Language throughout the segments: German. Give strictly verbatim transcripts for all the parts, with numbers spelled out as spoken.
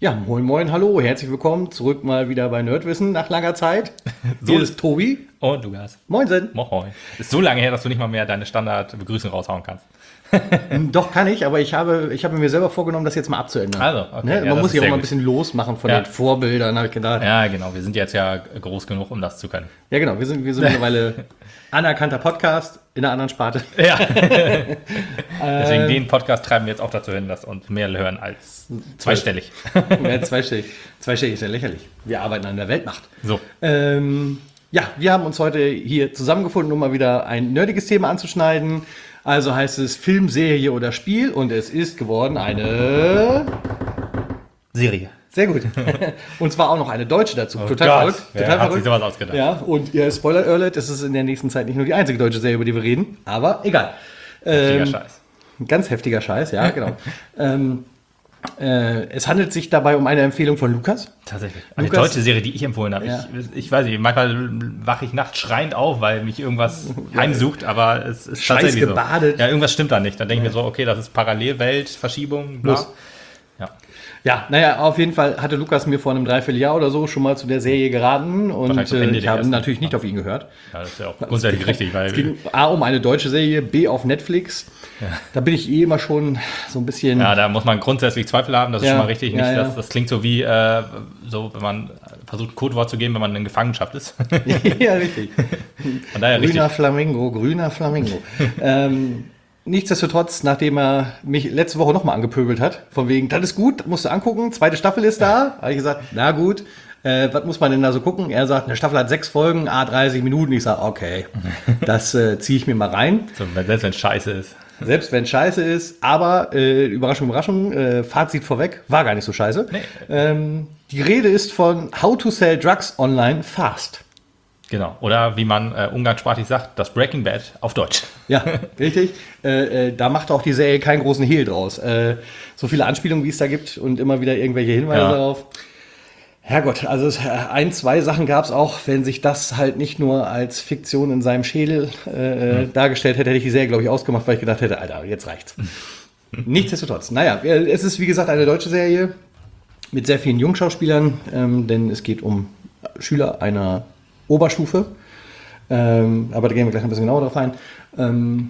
Ja, moin moin, hallo, herzlich willkommen zurück mal wieder bei Nerdwissen nach langer Zeit. So Hier ist Tobi. Und Lukas. Moinsen. Moin. Ist so lange her, dass du nicht mal mehr deine Standardbegrüßung raushauen kannst. Doch, kann ich, aber ich habe, ich habe mir selber vorgenommen, das jetzt mal abzuändern. Also, okay. Ne? Ja, Man das muss ist sich auch sehr mal ein gut. bisschen losmachen von Ja. den Vorbildern, habe ich gedacht. Ja. Ja, genau. Wir sind jetzt ja groß genug, um das zu können. genau, wir sind, wir sind mittlerweile anerkannter Podcast in einer anderen Sparte. Ja. Deswegen den Podcast treiben wir jetzt auch dazu hin, dass uns mehr hören als zweistellig. Ja, zweistellig. Zweistellig ist ja lächerlich. Wir arbeiten an der Weltmacht. So. Ähm, ja, wir haben uns heute hier zusammengefunden, um mal wieder ein nerdiges Thema anzuschneiden. Also heißt es Film, Serie oder Spiel und es ist geworden eine Serie. Sehr gut. Und zwar auch noch eine deutsche dazu. Oh Total Gott. verrückt. Wer Total hat verrückt. sich sowas ausgedacht? Ja, und ja, Spoiler Alert, es ist in der nächsten Zeit nicht nur die einzige deutsche Serie, über die wir reden, aber egal. Heftiger Ähm, Scheiß. Ganz heftiger Scheiß, ja, genau. ähm, äh, es handelt sich dabei um eine Empfehlung von Lukas. Tatsächlich. Eine Lukas- deutsche Serie, die ich empfohlen habe. Ja. Ich, ich weiß nicht, manchmal wache ich nachts schreiend auf, weil mich irgendwas heimsucht, aber es ist Scheiß tatsächlich gebadet. so. Ja, irgendwas stimmt da nicht. Dann denke ich mir so, okay, das ist Parallelwelt, Verschiebung, bla. Los. Ja. Ja, naja, auf jeden Fall hatte Lukas mir vor einem Dreivierteljahr oder so schon mal zu der Serie geraten und Wahrscheinlich am äh, Ende ich der habe ersten. natürlich nicht auf ihn gehört. Ja, das ist ja auch grundsätzlich richtig, weil Es ging A um eine deutsche Serie, B auf Netflix. Da bin ich eh immer schon so ein bisschen... ja, da muss man grundsätzlich Zweifel haben, das ist Ja, schon mal richtig. ja, Nicht, ja. Das, das klingt so wie, äh, so, wenn man versucht, ein Codewort zu geben, wenn man in Gefangenschaft ist. ja, richtig. Von daher richtig. Grüner Flamingo, grüner Flamingo. ähm, nichtsdestotrotz, nachdem er mich letzte Woche nochmal angepöbelt hat, von wegen, das ist gut, musst du angucken, zweite Staffel ist da, habe ich gesagt, na gut, äh, was muss man denn da so gucken? Er sagt, eine Staffel hat sechs Folgen, a dreißig Minuten. Ich sage, okay, das äh, ziehe ich mir mal rein. So, selbst wenn es scheiße ist. Selbst wenn scheiße ist, aber äh, Überraschung, Überraschung, äh, Fazit vorweg, war gar nicht so scheiße. Nee. Ähm, die Rede ist von How to Sell Drugs Online Fast. Genau. Oder wie man äh, umgangssprachlich sagt, das Breaking Bad auf Deutsch. Ja, richtig. Äh, äh, da macht auch die Serie keinen großen Hehl draus. Äh, so viele Anspielungen, wie es da gibt und immer wieder irgendwelche Hinweise Ja. darauf. Herrgott, also es, äh, ein, zwei Sachen gab es auch, wenn sich das halt nicht nur als Fiktion in seinem Schädel äh, hm. dargestellt hätte, hätte ich die Serie, glaube ich, ausgemacht, weil ich gedacht hätte, Alter, jetzt reicht's. Nichtsdestotrotz, naja, es ist wie gesagt eine deutsche Serie mit sehr vielen Jungschauspielern, ähm, denn es geht um Schüler einer Oberstufe, ähm, aber da gehen wir gleich ein bisschen genauer drauf ein, ähm,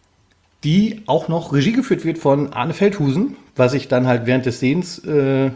die auch noch Regie geführt wird von Arne Feldhusen, was ich dann halt während des Sehens äh,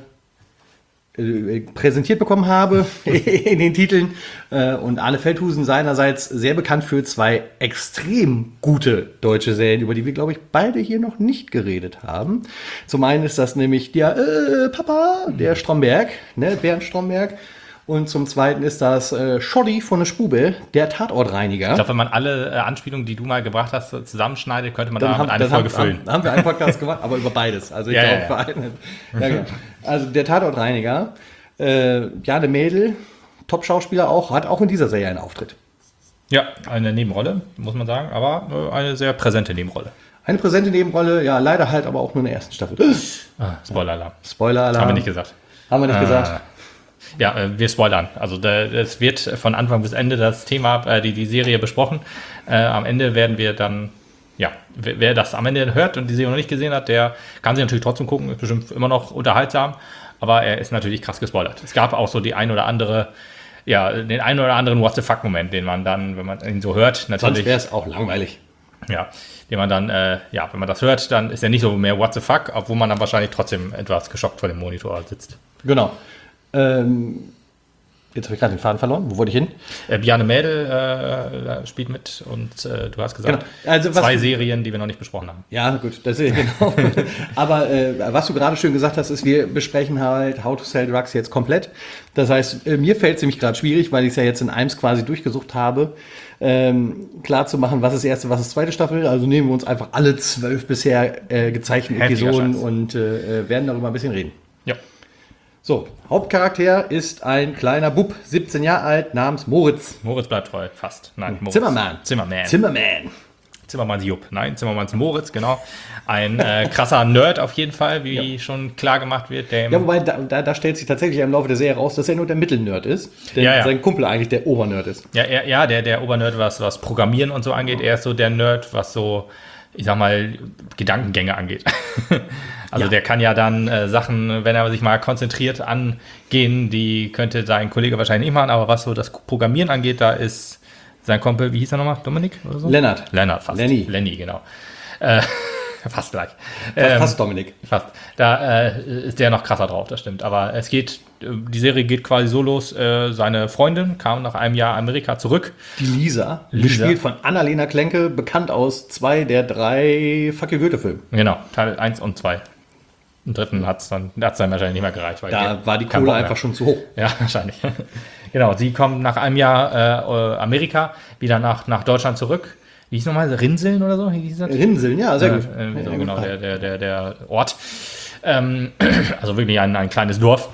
äh, präsentiert bekommen habe in den Titeln. Äh, und Arne Feldhusen seinerseits sehr bekannt für zwei extrem gute deutsche Serien, über die wir, glaube ich, beide hier noch nicht geredet haben. Zum einen ist das nämlich der äh, Papa, der Stromberg, ne, Bernd Stromberg. Und zum Zweiten ist das äh, Schoddy von der Spube, der Tatortreiniger. Ich glaube, wenn man alle äh, Anspielungen, die du mal gebracht hast, zusammenschneidet, könnte man Dann da haben, mit eine dann Folge haben, füllen. Haben, haben wir einen Podcast gemacht, aber über beides. Also ich Ja, glaube, ja, für einen. Ja, genau. Also der Tatortreiniger, äh, Bjarne Mädel, Top-Schauspieler auch, hat auch in dieser Serie einen Auftritt. Ja, eine Nebenrolle, muss man sagen, aber äh, eine sehr präsente Nebenrolle. Eine präsente Nebenrolle, ja, leider halt aber auch nur in der ersten Staffel. Ah, Spoiler-Alarm. Spoiler-Alarm. Haben wir nicht gesagt. Haben wir nicht Ah. gesagt. Ja, äh, wir spoilern. Also da- es wird von Anfang bis Ende das Thema, äh, die, die Serie besprochen. Äh, am Ende werden wir dann, ja, wer, wer das am Ende hört und die Serie noch nicht gesehen hat, der kann sie natürlich trotzdem gucken, ist bestimmt immer noch unterhaltsam, aber er ist natürlich krass gespoilert. Es gab auch so die ein oder andere, ja, den einen oder anderen What the fuck-Moment, den man dann, wenn man ihn so hört, natürlich. Sonst wäre es auch langweilig. Ja, den man dann, äh, ja, wenn man das hört, dann ist er nicht so mehr What the fuck, obwohl man dann wahrscheinlich trotzdem etwas geschockt vor dem Monitor sitzt. Genau. Ähm, jetzt habe ich gerade den Faden verloren. Wo wollte ich hin? Äh, Bjarne Mädel äh, spielt mit und äh, du hast gesagt, Genau. Also was- zwei Serien, die wir noch nicht besprochen haben. Ja, gut, das ist genau. Aber äh, was du gerade schön gesagt hast, ist, wir besprechen halt How to Sell Drugs jetzt komplett. Das heißt, äh, mir fällt es nämlich gerade schwierig, weil ich es ja jetzt in Eims quasi durchgesucht habe, ähm, klar zu machen, was ist erste, was ist zweite Staffel. Also nehmen wir uns einfach alle zwölf bisher äh, gezeichneten Heftiger Episoden Scheiß. und äh, werden darüber ein bisschen reden. Ja. So, Hauptcharakter ist ein kleiner Bub, siebzehn Jahre alt, namens Moritz. Moritz bleibt treu, fast. Nein, Moritz. Zimmermann. Zimmermann. Zimmermann. Zimmermanns Jupp. Nein, Zimmermanns Moritz, genau. Ein äh, krasser Nerd auf jeden Fall, wie schon klar gemacht wird. Der Ja, wobei, da, da, da stellt sich tatsächlich im Laufe der Serie raus, dass er nur der Mittelnerd ist. Denn Ja, ja. sein Kumpel eigentlich der Obernerd ist. ja, er, ja, der, der Obernerd, was, was Programmieren und so angeht, er ist so der Nerd, was so ich sag mal, Gedankengänge angeht. Also Ja. der kann ja dann äh, Sachen, wenn er sich mal konzentriert angehen, die könnte sein Kollege wahrscheinlich nicht machen, aber was so das Programmieren angeht, da ist sein Kumpel, wie hieß er nochmal, Dominik oder so? Lennart. Lennart, fast. Lenny. Lenny, genau. Äh, fast gleich. Fast, Ähm, fast Dominik. Fast. Da äh, ist der noch krasser drauf, das stimmt. Aber es geht, äh, die Serie geht quasi so los, äh, seine Freundin kam nach einem Jahr Amerika zurück. Die Lisa, Lisa. gespielt von Annalena Klenke, bekannt aus zwei der drei Fuck you Goethe-Filme. Genau, Teil eins und zwei. Im dritten hat es dann, hat's dann wahrscheinlich nicht mehr gereicht. Weil Da der- war die kein Kohle Bock mehr. einfach schon zu hoch. Ja, wahrscheinlich. Genau, sie kommen nach einem Jahr äh, Amerika wieder nach, nach Deutschland zurück. Wie hieß nochmal? Rinseln oder so? Wie hieß das? Rinseln, ja, sehr gut. Äh, äh, so Ja, genau, gut. der, der, der, der Ort. Ähm, also wirklich ein, ein kleines Dorf.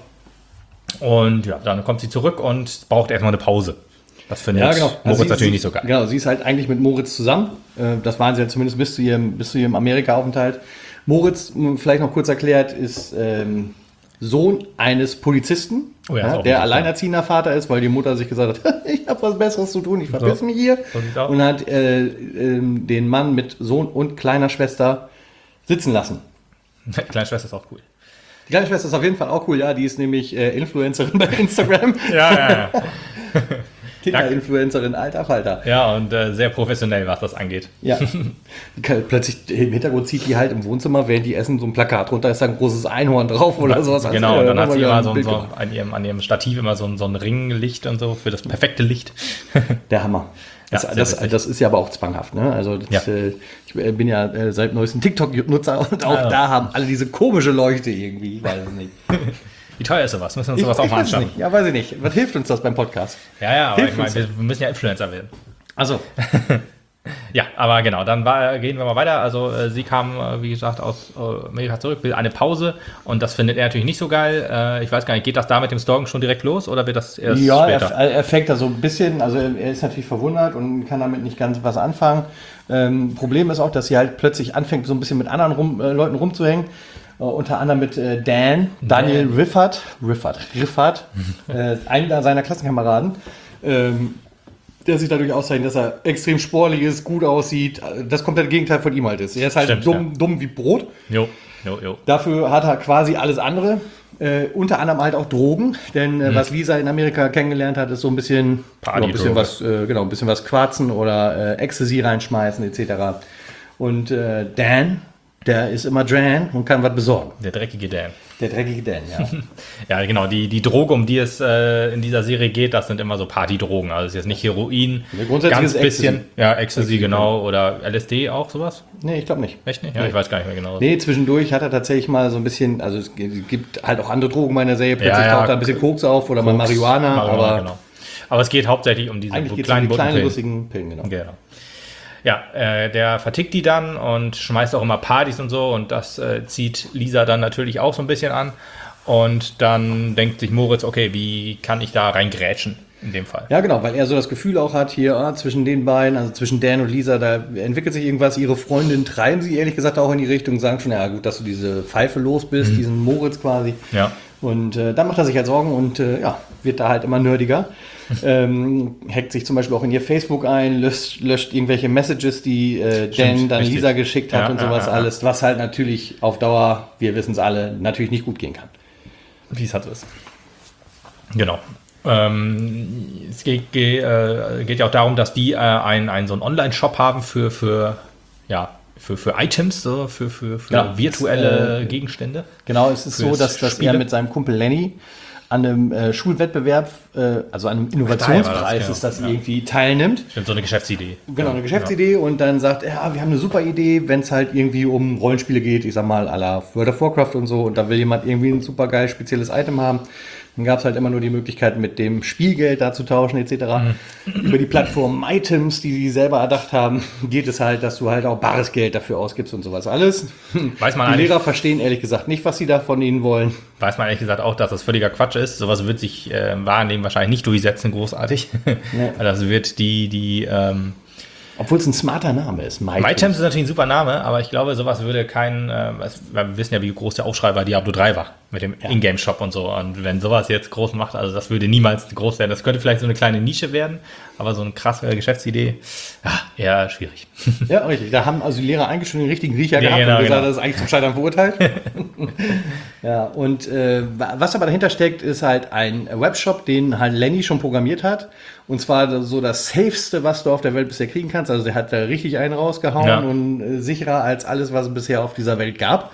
Und ja, dann kommt sie zurück und braucht erstmal eine Pause. Das findet Ja, genau. Moritz Also sie- natürlich sie, nicht so geil. Genau, sie ist halt eigentlich mit Moritz zusammen. Äh, Das waren sie ja zumindest bis zu ihrem, bis zu ihrem Amerika-Aufenthalt. Moritz, m, vielleicht noch kurz erklärt, ist ähm, Sohn eines Polizisten, Oh ja, ist ja, auch der wichtig, alleinerziehender Vater ist, weil die Mutter sich gesagt hat, ich habe was Besseres zu tun, ich verpiss So. mich hier. So sieht's aus. Und hat äh, ähm, den Mann mit Sohn und kleiner Schwester sitzen lassen. Die kleine Schwester ist auch cool. Die kleine Schwester ist auf jeden Fall auch cool, ja, die ist nämlich äh, Influencerin bei Instagram. Ja, ja, ja. Kinder-Influencerin, alter Falter. Ja, und äh, sehr professionell, was das angeht. Ja. Die kann- Plötzlich im Hintergrund zieht die halt im Wohnzimmer, während die essen, so ein Plakat runter, ist da ein großes Einhorn drauf oder sowas. Genau, Also, und dann da hat haben sie wir immer ein so, Bild so gemacht. an, ihrem, an ihrem Stativ immer so ein, so ein Ringlicht und so für das perfekte Licht. Der Hammer. Das, Ja, sehr das, witzig. das ist ja aber auch zwanghaft. Ne? Also das, Ja. äh, ich äh, bin ja äh, seit neuestem TikTok-Nutzer und auch Ah. da haben alle diese komische Leuchte irgendwie. Ich weiß es nicht. Wie teuer ist sowas? Müssen wir uns Ich, sowas auch ich mal weiß es anschauen. nicht. Ja, weiß ich nicht. Was hilft uns das beim Podcast? Ja, ja, aber Hilft ich meine, uns wir, wir müssen ja Influencer werden. Also, Ja, aber genau, dann war, gehen wir mal weiter. Also äh, sie kam, äh, wie gesagt, aus äh, Amerika zurück, will eine Pause und das findet er natürlich nicht so geil. Äh, ich weiß gar nicht, geht das da mit dem Stalken schon direkt los oder wird das erst ja, später? er, er fängt da so ein bisschen, also er er ist natürlich verwundert und kann damit nicht ganz was anfangen. Ähm, Problem ist auch, dass sie halt plötzlich anfängt, so ein bisschen mit anderen rum, äh, Leuten rumzuhängen. Äh, unter anderem mit äh, Dan, Daniel Dan. Riffert, Riffert, Riffert, äh, einer seiner Klassenkameraden. Ähm, der sich dadurch auszeichnet, dass er extrem sportlich ist, gut aussieht, das komplette Gegenteil von ihm halt ist. Er ist halt Stimmt, dumm, dumm wie Brot. Jo, jo, jo. Dafür hat er quasi alles andere. Äh, unter anderem halt auch Drogen, denn äh, was Lisa in Amerika kennengelernt hat, ist so ein bisschen, ja, ein bisschen Partydroge. was, äh, genau, ein bisschen was quarzen oder äh, Ecstasy reinschmeißen et cetera. Und äh, Dan, der ist immer dran und kann was besorgen. Der dreckige Dan. Der dreckige Dan, ja. Ja, genau, die, die Droge, um die es äh, in dieser Serie geht, das sind immer so Partydrogen. Also es ist jetzt nicht Heroin, Ja, grundsätzlich ganz ist bisschen. Ecstasy. Ja, Ecstasy, genau. Oder L S D auch, sowas? Nee, ich glaube nicht. Echt nicht? Ja, ich weiß gar nicht mehr genau. Nee, zwischendurch hat er tatsächlich mal so ein bisschen, also es gibt halt auch andere Drogen bei der Serie, plötzlich Ja, ja, taucht da ein bisschen Koks auf oder mal Koks, Marihuana, Marihuana, aber genau. Aber es geht hauptsächlich um diese eigentlich geht es um kleinen die kleinen, Buttenpillen. lustigen Pillen, genau. Genau. Ja, äh, der vertickt die dann und schmeißt auch immer Partys und so und das äh, zieht Lisa dann natürlich auch so ein bisschen an. Und dann denkt sich Moritz, okay, wie kann ich da reingrätschen in dem Fall? Ja, genau, weil er so das Gefühl auch hat, hier ah, zwischen den beiden, also zwischen Dan und Lisa, da entwickelt sich irgendwas. Ihre Freundin treiben sie ehrlich gesagt auch in die Richtung, sagen schon, ja gut, dass du diese Pfeife los bist, diesen Moritz quasi. Ja. Und äh, dann macht er sich halt Sorgen und äh, ja, wird da halt immer nerdiger. ähm, hackt sich zum Beispiel auch in ihr Facebook ein, löscht, löscht irgendwelche Messages, die äh, Dan Stimmt, dann richtig. Lisa geschickt hat Ja, und ja, sowas ja, ja. alles, was halt natürlich auf Dauer, wir wissen es alle, natürlich nicht gut gehen kann. Wie es halt ist. Genau. Ähm, es geht, geht, äh, geht ja auch darum, dass die äh, einen, einen so einen Online-Shop haben für, für, ja, für, für Items, so, für, für, für Ja, virtuelle äh, Gegenstände. Genau, es ist so, Fürs dass, dass er Spiele? mit seinem Kumpel Lenny an einem äh, Schulwettbewerb, äh, also an einem Innovationspreis das, ist das genau. irgendwie teilnimmt. Stimmt, so eine Geschäftsidee. Genau, eine Geschäftsidee und dann sagt er, ja, wir haben eine super Idee, wenn es halt irgendwie um Rollenspiele geht, ich sag mal à la World of Warcraft und so und da will jemand irgendwie ein super geil spezielles Item haben. Dann gab es halt immer nur die Möglichkeit, mit dem Spielgeld da zu tauschen et cetera. Mhm. Über die Plattform Items, die sie selber erdacht haben, geht es halt, dass du halt auch bares Geld dafür ausgibst und sowas alles. Weiß man die eigentlich- Lehrer verstehen ehrlich gesagt nicht, was sie da von ihnen wollen. Weiß man ehrlich gesagt auch, dass das völliger Quatsch ist. Sowas wird sich äh, im wahren Leben wahrscheinlich nicht durchsetzen, großartig. Das wird die, die ähm, Obwohl es ein smarter Name ist. MyTems ist natürlich ein super Name, aber ich glaube, sowas würde kein, äh, was- wir wissen ja, wie groß der Aufschrei bei Diablo drei war. Mit dem Ja. Ingame-Shop und so. Und wenn sowas jetzt groß macht, also das würde niemals groß werden. Das könnte vielleicht so eine kleine Nische werden, aber so eine krasse Geschäftsidee, ja, eher schwierig. Ja, richtig. Da haben also die Lehrer eigentlich schon den richtigen Riecher Ja, gehabt genau, und gesagt, genau. das ist eigentlich zum Scheitern verurteilt. Ja, und äh, was aber dahinter steckt, ist halt ein Webshop, den halt Lenny schon programmiert hat. Und zwar so das safeste, was du auf der Welt bisher kriegen kannst. Also der hat da richtig einen rausgehauen Ja. und äh, sicherer als alles, was es bisher auf dieser Welt gab.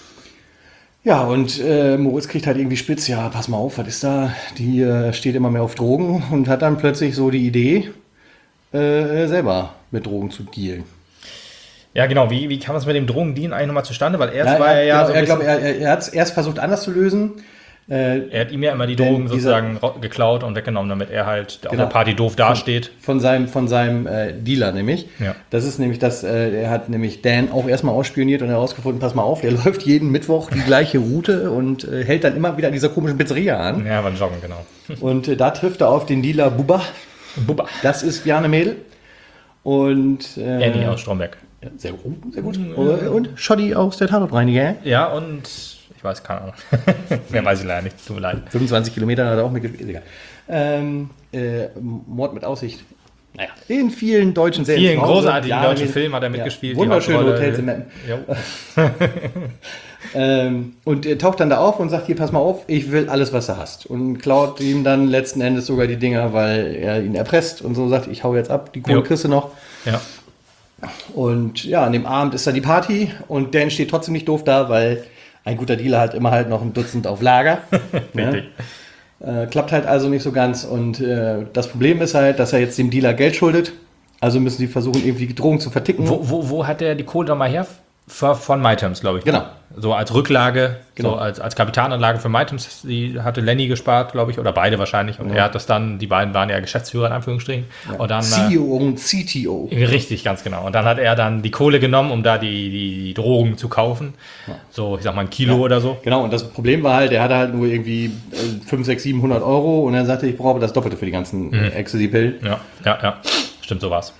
Ja, und äh, Moritz kriegt halt irgendwie spitz, ja, pass mal auf, was ist da? Die äh, steht immer mehr auf Drogen und hat dann plötzlich so die Idee, äh, selber mit Drogen zu dealen. Ja, genau. Wie, wie kam es mit dem Drogendeal eigentlich nochmal zustande? Weil erst Ja, war er ja genau, so ein er, bisschen, glaub, er, er, er hat es erst versucht anders zu lösen. Äh, er hat ihm ja immer die Denn Drogen dieser- sozusagen ra- geklaut und weggenommen, damit er halt auf Genau. der Party doof dasteht. Von seinem, von seinem äh, Dealer nämlich. Ja. Das ist nämlich das, äh, er hat nämlich Dan auch erstmal ausspioniert und herausgefunden, pass mal auf, der läuft jeden Mittwoch die gleiche Route und äh, hält dann immer wieder an dieser komischen Pizzeria an. Ja, beim Joggen, genau. Und äh, da trifft er auf den Dealer Bubba. Bubba. Das ist Bjarne Mädel. Und äh, Annie aus Stromberg. ja, sehr, gut, sehr gut. Und Schoddy aus der Tatortreiniger. Ja, und ich weiß, keine Ahnung. Mehr weiß ich leider nicht. Tut mir leid. fünfundzwanzig Kilometer hat er auch mitgespielt. Ist egal. Ähm, äh, Mord mit Aussicht. Naja, in vielen deutschen Serien. Vielen zu Hause. großartigen Jahre deutschen mit- Filmen hat er ja, mitgespielt. Die Wunderschöne Hauptrolle- Hotels in Meppen. Jo. Ähm, und er taucht dann da auf und sagt, hier, pass mal auf, ich will alles, was du hast. Und klaut ihm dann letzten Endes sogar die Dinger, weil er ihn erpresst und so sagt, ich hau jetzt ab, die Kohle Jo. kriegst du noch. Ja. Und ja, an dem Abend ist dann die Party und Dan steht trotzdem nicht doof da, weil ein guter Dealer hat immer halt noch ein Dutzend auf Lager. Richtig. Äh, klappt halt also nicht so ganz. Und äh, das Problem ist halt, dass er jetzt dem Dealer Geld schuldet. Also müssen sie versuchen, irgendwie die Drogen zu verticken. Wo, wo, wo hat er die Kohle nochmal her? F- Von MyTems, glaube ich. Genau. So als Rücklage, Genau. so als, als Kapitalanlage für MyTems, die hatte Lenny gespart, glaube ich, oder beide wahrscheinlich. Und er hat das dann, die beiden waren ja Geschäftsführer in Anführungsstrichen. Und dann, C E O und C T O. äh, richtig, ganz genau. Und dann hat er dann die Kohle genommen, um da die, die, die Drogen zu kaufen. So, ich sag mal ein Kilo oder so. Genau, und das Problem war halt, er hatte halt nur irgendwie äh, fünf, sechs, siebenhundert Euro und er sagte, ich brauche das Doppelte für die ganzen Mhm. äh, Ecstasy-Pillen. Ja, ja, ja. Stimmt, so war's.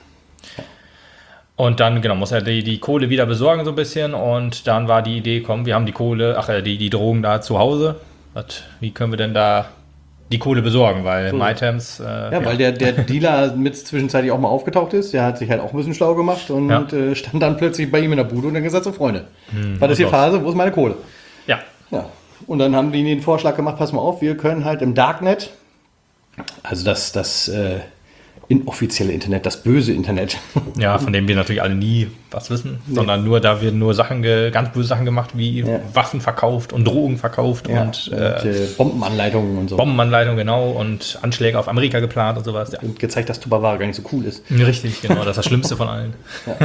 Und dann, genau, muss er die, die Kohle wieder besorgen so ein bisschen und dann war die Idee, komm, wir haben die Kohle, ach, äh, die, die Drogen da zu Hause. Was, wie können wir denn da die Kohle besorgen? Weil So. MyTems, äh, Ja, weil der, der Dealer mit zwischenzeitlich auch mal aufgetaucht ist, der hat sich halt auch ein bisschen schlau gemacht und Ja. äh, stand dann plötzlich bei ihm in der Bude und dann gesagt, so Freunde, was ist hier was Phase, wo ist meine Kohle? ja, Ja, und dann haben die ihnen den Vorschlag gemacht, pass mal auf, wir können halt im Darknet, also das, das äh, inoffizielle Internet, das böse Internet, ja, von dem wir natürlich alle nie was wissen, sondern nur, da werden nur Sachen, ge, ganz böse Sachen gemacht, wie Ja. Waffen verkauft und Drogen verkauft ja, und, und äh, äh, Bombenanleitungen und so. Bombenanleitung, genau, und Anschläge auf Amerika geplant und sowas. Ja. Und gezeigt, dass Tupperware gar nicht so cool ist. Richtig, genau, das ist das Schlimmste von allen.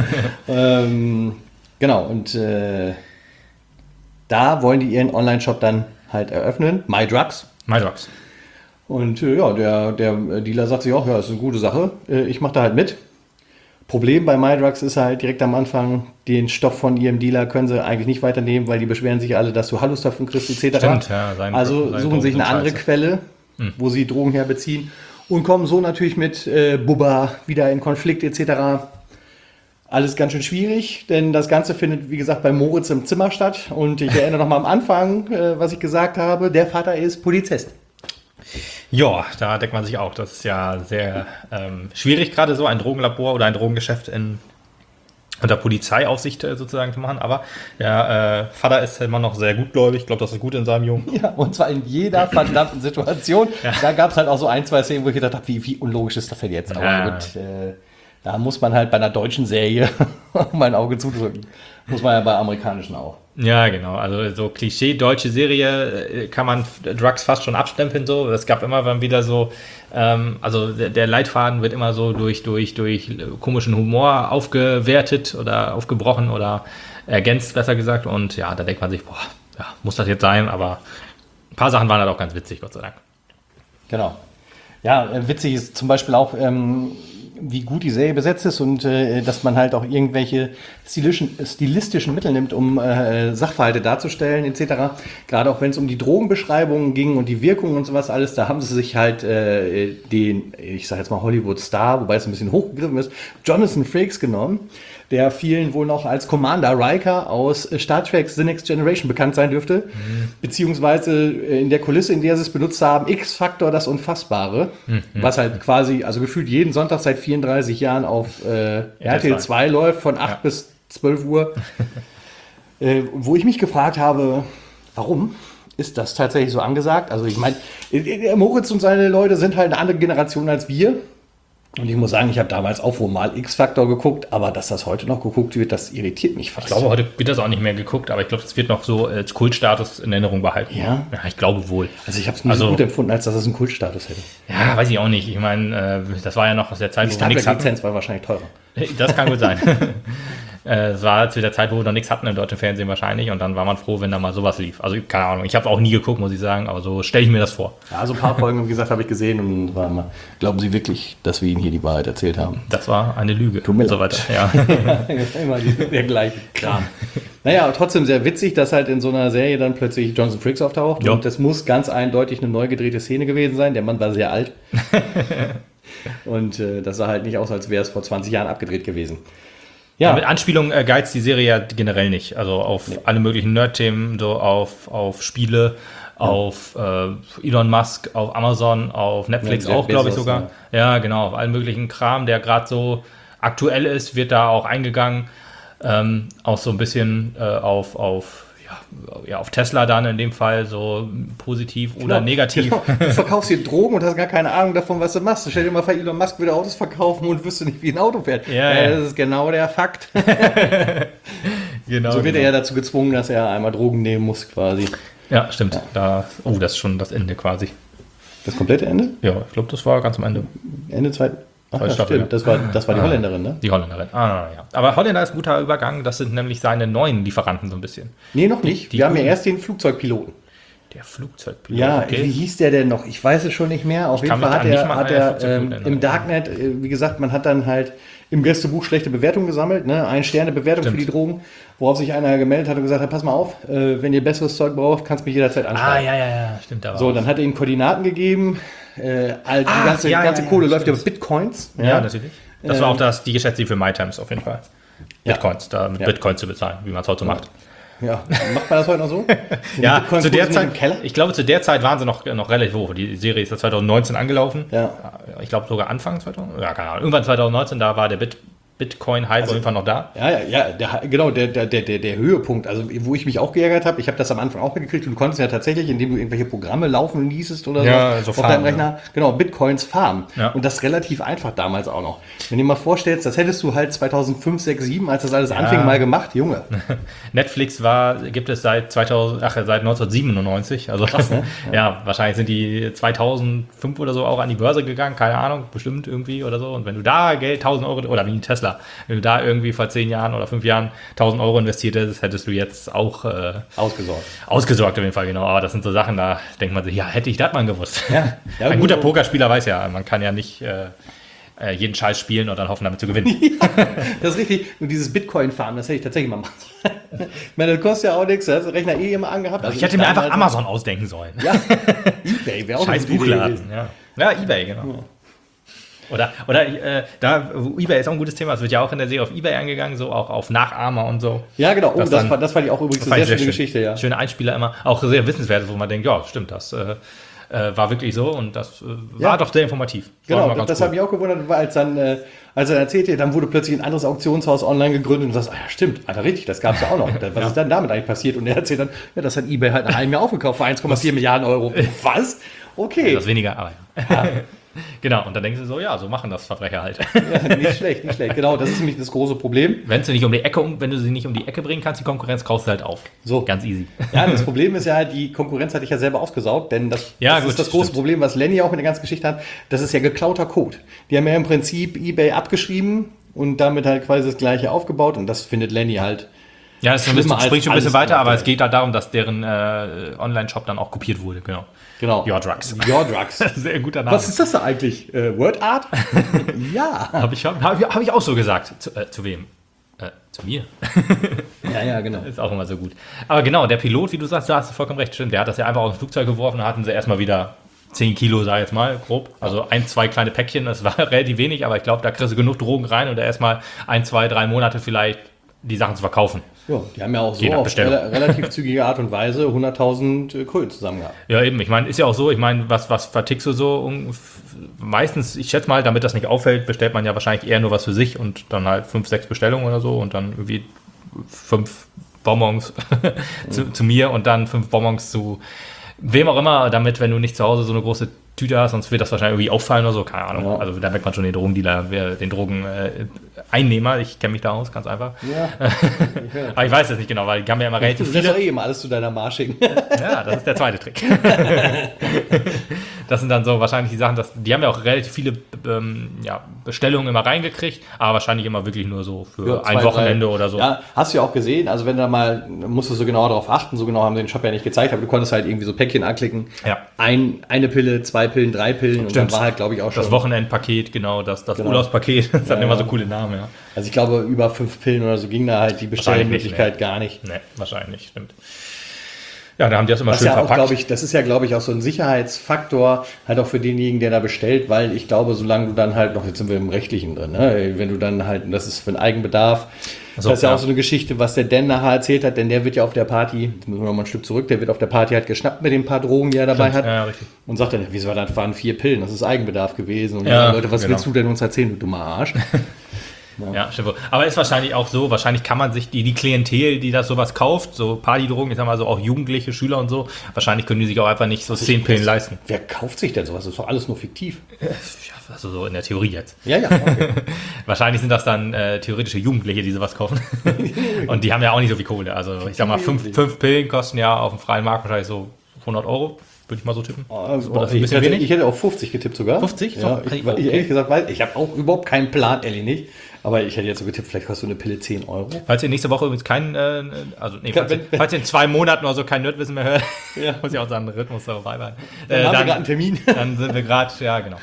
Ähm, genau, und äh, da wollen die ihren Online-Shop dann halt eröffnen, MyDrugs. MyDrugs. Und äh, ja, der, der Dealer sagt sich auch, ja, das ist eine gute Sache, äh, ich mache da halt mit. Problem bei MyDrugs ist halt direkt am Anfang, den Stoff von ihrem Dealer können sie eigentlich nicht weiternehmen, weil die beschweren sich alle, dass du Hallus davon kriegst, et cetera. Stimmt, ja, sein- also seine suchen Drogen sich eine sind andere scheiße. Quelle, wo sie Drogen herbeziehen und kommen so natürlich mit äh, Bubba wieder in Konflikt et cetera. Alles ganz schön schwierig, denn das Ganze findet, wie gesagt, bei Moritz im Zimmer statt. Und ich erinnere noch mal am Anfang, äh, was ich gesagt habe, der Vater ist Polizist. Ja, da denkt man sich auch, das ist ja sehr ähm, schwierig, gerade so ein Drogenlabor oder ein Drogengeschäft in, unter Polizeiaufsicht äh, sozusagen zu machen. Aber der äh, Vater ist immer noch sehr gutgläubig. Ich glaube, das ist gut in seinem Jungen. Ja, und zwar in jeder verdammten Situation. Da gab es halt auch so ein, zwei Szenen, wo ich gedacht habe, wie, wie unlogisch ist das denn jetzt? Aber Ja. gut, äh, da muss man halt bei einer deutschen Serie mal ein Auge zudrücken. Muss man ja bei amerikanischen auch. Ja, genau. Also so Klischee deutsche Serie äh, kann man Drugs fast schon abstempeln so. Es gab immer dann wieder so, ähm, also der, der Leitfaden wird immer so durch durch durch komischen Humor aufgewertet oder aufgebrochen oder ergänzt, besser gesagt. Und ja, da denkt man sich, boah, ja, muss das jetzt sein? Aber ein paar Sachen waren halt auch ganz witzig, Gott sei Dank. Genau. Ja, äh, witzig ist zum Beispiel auch, ähm, wie gut die Serie besetzt ist und äh, dass man halt auch irgendwelche stilischen, stilistischen Mittel nimmt, um äh, Sachverhalte darzustellen et cetera. Gerade auch wenn es um die Drogenbeschreibungen ging und die Wirkung und sowas alles, da haben sie sich halt äh, den, ich sag jetzt mal Hollywood-Star, wobei es ein bisschen hochgegriffen ist, Jonathan Frakes genommen, der vielen wohl noch als Commander Riker aus Star Trek The Next Generation bekannt sein dürfte. Mhm. Beziehungsweise in der Kulisse, in der sie es benutzt haben, X-Factor, das Unfassbare. Mhm. Was halt quasi, also gefühlt jeden Sonntag seit vierunddreißig Jahren auf äh, R T L zwei läuft, von acht ja. bis zwölf Uhr. äh, wo ich mich gefragt habe, warum ist das tatsächlich so angesagt? Also ich meine, Moritz und seine Leute sind halt eine andere Generation als wir. Und ich muss sagen, ich habe damals auch wohl mal X-Factor geguckt, aber dass das heute noch geguckt wird, das irritiert mich fast. Ich glaube, heute wird das auch nicht mehr geguckt, aber ich glaube, das wird noch so als Kultstatus in Erinnerung behalten. Ja? Ja, ich glaube wohl. Also ich habe es nie also, so gut empfunden, als dass es einen Kultstatus hätte. Ja, weiß ich auch nicht. Ich meine, das war ja noch aus der Zeit, die wo wir nichts hatten. Die Lizenz war wahrscheinlich teurer. Das kann gut sein. Es war zu der Zeit, wo wir noch nichts hatten im deutschen Fernsehen wahrscheinlich und dann war man froh, wenn da mal sowas lief. Also keine Ahnung, ich habe auch nie geguckt, muss ich sagen, aber so stelle ich mir das vor. Ja, so ein paar Folgen, wie gesagt, habe ich gesehen und war mal, glauben Sie wirklich, dass wir Ihnen hier die Wahrheit erzählt haben? Das war eine Lüge. Tut mir und so weiter. Ja. Immer der gleiche Kram. Naja, aber trotzdem sehr witzig, dass halt in so einer Serie dann plötzlich Johnson Frakes auftaucht jo. Und das muss ganz eindeutig eine neu gedrehte Szene gewesen sein. Der Mann war sehr alt. Und äh, das sah halt nicht aus, als wäre es vor zwanzig Jahren abgedreht gewesen. Ja. Ja, mit Anspielung äh, geizt die Serie ja generell nicht. Also auf nee. alle möglichen Nerd-Themen, so auf, auf Spiele, ja. auf äh, Elon Musk, auf Amazon, auf Netflix ja, auch, glaube ich sogar. Ja. ja, genau, auf allen möglichen Kram, der gerade so aktuell ist, wird da auch eingegangen. Ähm, auch so ein bisschen äh, auf, auf ja, auf Tesla dann in dem Fall so positiv oder genau, negativ. Genau. Du verkaufst hier Drogen und hast gar keine Ahnung davon, was du machst. Stell dir mal vor, Elon Musk würde Autos verkaufen und wüsste nicht, wie ein Auto fährt. Ja, äh, ja. Das ist genau der Fakt. Genau, so wird genau. er ja dazu gezwungen, dass er einmal Drogen nehmen muss quasi. Ja, stimmt. Ja. Da, oh, das ist schon das Ende quasi. Das komplette Ende? Ja, ich glaube, das war ganz am Ende. Ende zweiten. Ach, ja, Staffel, stimmt. Das war, das war die ah, Holländerin, ne? Die Holländerin, ah, ja. Aber Holländer ist ein guter Übergang, das sind nämlich seine neuen Lieferanten so ein bisschen. Nee, noch nicht. Die, Wir haben ja erst den Flugzeugpiloten. Der Flugzeugpilot? Ja, okay. Wie hieß der denn noch? Ich weiß es schon nicht mehr. Auf ich jeden Fall hat er, hat er ähm, im Darknet, äh, wie gesagt, man hat dann halt im Gästebuch schlechte Bewertungen gesammelt, ne? Ein-Sterne-Bewertung für die Drogen, worauf sich einer gemeldet hat und gesagt hat, pass mal auf, äh, wenn ihr besseres Zeug braucht, kannst du mich jederzeit anschreiben. Ah, ja, ja, ja, stimmt. Aber so, dann hat er ihm Koordinaten gegeben. Äh, all, die ah, ganze, ja, ganze ja, Kohle ja, läuft ja über Bitcoins. Ja, ja, natürlich. Das war auch das, die Geschäfte für MyTimes auf jeden Fall. Bitcoins, ja. da mit ja. Bitcoins zu bezahlen, wie man es heute so macht. Ja, macht man das heute noch so? Ja, zu der Zeit, ich glaube, zu der Zeit waren sie noch, noch relativ hoch. Die Serie ist ja zwanzig neunzehn angelaufen. Ja. Ich glaube sogar Anfang zweitausend, ja, keine Ahnung. Irgendwann zwanzig neunzehn, da war der Bit, Bitcoin-Hype also, auf jeden Fall noch da. Ja, ja, ja, der, genau, der, der, der, der Höhepunkt, also wo ich mich auch geärgert habe, ich habe das am Anfang auch gekriegt und du konntest ja tatsächlich, indem du irgendwelche Programme laufen ließest oder ja, so, so auf deinem Rechner, ja. genau, Bitcoins farmen. Ja. Und das relativ einfach damals auch noch. Wenn du dir mal vorstellst, das hättest du halt zweitausendfünf, sechs, sieben, als das alles ja. anfing, mal gemacht, Junge. Netflix war, gibt es seit zweitausend, ach, seit neunzehnhundertsiebenundneunzig, also krass, ne? ja. ja, wahrscheinlich sind die zweitausendfünf oder so auch an die Börse gegangen, keine Ahnung, bestimmt irgendwie oder so. Und wenn du da Geld, tausend Euro, oder wie Tesla, wenn du da irgendwie vor zehn Jahren oder fünf Jahren tausend Euro investiert hättest, hättest du jetzt auch äh, ausgesorgt. Ausgesorgt auf jeden Fall, genau. Aber das sind so Sachen, da denkt man sich, ja, hätte ich das mal gewusst. Ja. Ja, ein guter so. Pokerspieler weiß ja, man kann ja nicht äh, jeden Scheiß spielen und dann hoffen, damit zu gewinnen. Ja, das ist richtig. Und dieses Bitcoin-Farmen, das hätte ich tatsächlich mal machen sollen. Ich meine, das kostet ja auch nichts, das Rechner eh immer angehabt. Also ich hätte mir einfach also Amazon ausdenken sollen. Ja, Ebay wäre auch Scheiß Buchladen. Ja. ja, Ebay, genau. Ja. Oder, oder äh, da, eBay ist auch ein gutes Thema, es wird ja auch in der Serie auf eBay angegangen, so auch auf Nachahmer und so. Ja, genau, oh, das, das, war, das fand ich auch übrigens eine sehr, sehr schöne schön. Geschichte, ja. Schöne Einspieler immer, auch sehr wissenswert, wo man denkt, ja, stimmt, das äh, äh, war wirklich so und das äh, war ja. doch sehr informativ. Genau, das, das cool. hat mich auch gewundert, weil als dann, äh, als er erzählte, dann wurde plötzlich ein anderes Auktionshaus online gegründet und du sagst, ah ja, stimmt, Alter, richtig, das gab es ja auch noch. Was ja. ist dann damit eigentlich passiert? Und er erzählt dann, ja, das hat eBay halt nach einem Jahr aufgekauft für eins Komma vier Milliarden Euro. Was? Okay. Ja, das ist weniger, aber ja. ja. Genau, und dann denkst du so, ja, so machen das Verbrecher halt. Ja, nicht schlecht, nicht schlecht. Genau, das ist nämlich das große Problem. Wenn du nicht um die Ecke, wenn du sie nicht um die Ecke bringen kannst, die Konkurrenz kaufst du halt auf. So. Ganz easy. Ja, das Problem ist ja, die Konkurrenz hat dich ja selber aufgesaugt, denn das, ja, das gut, ist das große stimmt. Problem, was Lenny auch mit der ganzen Geschichte hat. Das ist ja geklauter Code. Die haben ja im Prinzip eBay abgeschrieben und damit halt quasi das Gleiche aufgebaut und das findet Lenny halt. Ja, das ist ein bisschen, spricht schon ein bisschen weiter, aber es geht halt darum, dass deren äh, Online-Shop dann auch kopiert wurde, genau. Genau. Your Drugs. Your Drugs. Sehr guter Name. Was ist das da eigentlich? Äh, Word Art? Ja. Habe ich, hab, hab ich auch so gesagt. Zu, äh, zu wem? Äh, zu mir. Ja, ja, genau. Ist auch immer so gut. Aber genau, der Pilot, wie du sagst, da hast du vollkommen recht, stimmt. Der hat das ja einfach aus dem Flugzeug geworfen und hatten sie erstmal wieder zehn Kilo, sag ich jetzt mal, grob. Also ein, zwei kleine Päckchen, das war relativ wenig, aber ich glaube, da kriegst du genug Drogen rein und erstmal ein, zwei, drei Monate vielleicht die Sachen zu verkaufen. Ja, die haben ja auch so auf re- relativ zügige Art und Weise hunderttausend Kröten zusammen gehabt. Ja, eben. Ich meine, ist ja auch so, ich meine, was, was vertickst du so? Meistens, ich schätze mal, damit das nicht auffällt, bestellt man ja wahrscheinlich eher nur was für sich und dann halt fünf, sechs Bestellungen oder so und dann irgendwie fünf Bonbons zu, mhm. zu mir und dann fünf Bonbons zu wem auch immer, damit, wenn du nicht zu Hause so eine große Tüte hast, sonst wird das wahrscheinlich irgendwie auffallen oder so, keine Ahnung. Ja. Also da merkt man schon den Drogendealer, den Drogeneinnehmer, äh, ich kenne mich da aus, ganz einfach. Ja. Aber ich weiß das nicht genau, weil die haben ja immer relativ du viele. Du doch eh immer alles zu deiner Mar schicken. Ja, das ist der zweite Trick. Das sind dann so wahrscheinlich die Sachen, dass, die haben ja auch relativ viele ähm, ja, Bestellungen immer reingekriegt, aber wahrscheinlich immer wirklich nur so für ja, zwei, ein Wochenende drei. Oder so. Ja, hast du ja auch gesehen, also wenn du da mal, musst du so genau darauf achten, so genau haben sie den Shop ja nicht gezeigt, aber du konntest halt irgendwie so Päckchen anklicken. Ja. Ein, eine Pille, zwei Pillen, drei Pillen und Stimmt. dann war halt, glaube ich, auch schon... Das Wochenendpaket, genau, das, das genau. Urlaubspaket, das ja, hat immer so coole Namen, ja. Also ich glaube, über fünf Pillen oder so ging da halt die Bestellmöglichkeit nee. gar nicht. Nee, wahrscheinlich, stimmt. Ja, da haben die das immer das schön ja verpackt. Auch, ich, das ist ja, glaube ich, auch so ein Sicherheitsfaktor, halt auch für denjenigen, der da bestellt, weil ich glaube, solange du dann halt noch, jetzt sind wir im Rechtlichen drin, ne? Wenn du dann halt, das ist für einen Eigenbedarf, so, das ist ja, ja auch so eine Geschichte, was der Dan nachher erzählt hat, denn der wird ja auf der Party, jetzt müssen wir noch mal ein Stück zurück, der wird auf der Party halt geschnappt mit den paar Drogen, die er dabei Stimmt. hat Ja, richtig. Und sagt dann, wieso, das waren vier Pillen, das ist Eigenbedarf gewesen und ja, dann, Leute, was genau. willst du denn uns erzählen, du dummer Arsch? Ja. ja, stimmt. Aber ist wahrscheinlich auch so, wahrscheinlich kann man sich die, die Klientel, die das sowas kauft, so Partydrogen, ich sag mal so auch Jugendliche, Schüler und so, wahrscheinlich können die sich auch einfach nicht so zehn Pillen leisten. Wer kauft sich denn sowas? Das ist doch alles nur fiktiv. Ja, also so in der Theorie jetzt. Ja, ja, okay. Wahrscheinlich sind das dann äh, theoretische Jugendliche, die sowas kaufen. Und die haben ja auch nicht so viel Kohle. Also ich sag mal, fünf, fünf Pillen kosten ja auf dem freien Markt wahrscheinlich so hundert Euro. Würde ich mal so tippen. Also, Oder ich, hätte, ich hätte auf fünfzig getippt sogar. fünfzig? Ja, ich, ich, ehrlich gesagt weiß, ich habe auch überhaupt keinen Plan, ehrlich nicht. Aber ich hätte jetzt so getippt, vielleicht kostet so eine Pille zehn Euro. Falls ihr nächste Woche übrigens keinen, äh, also nee, falls, wenn, ihr, falls ihr in zwei Monaten oder so kein Nerdwissen mehr hört, ja. muss ich auch sagen, Rhythmus darauf beibehalten. Dann äh, haben dann, wir gerade einen Termin. Dann sind wir gerade, ja genau.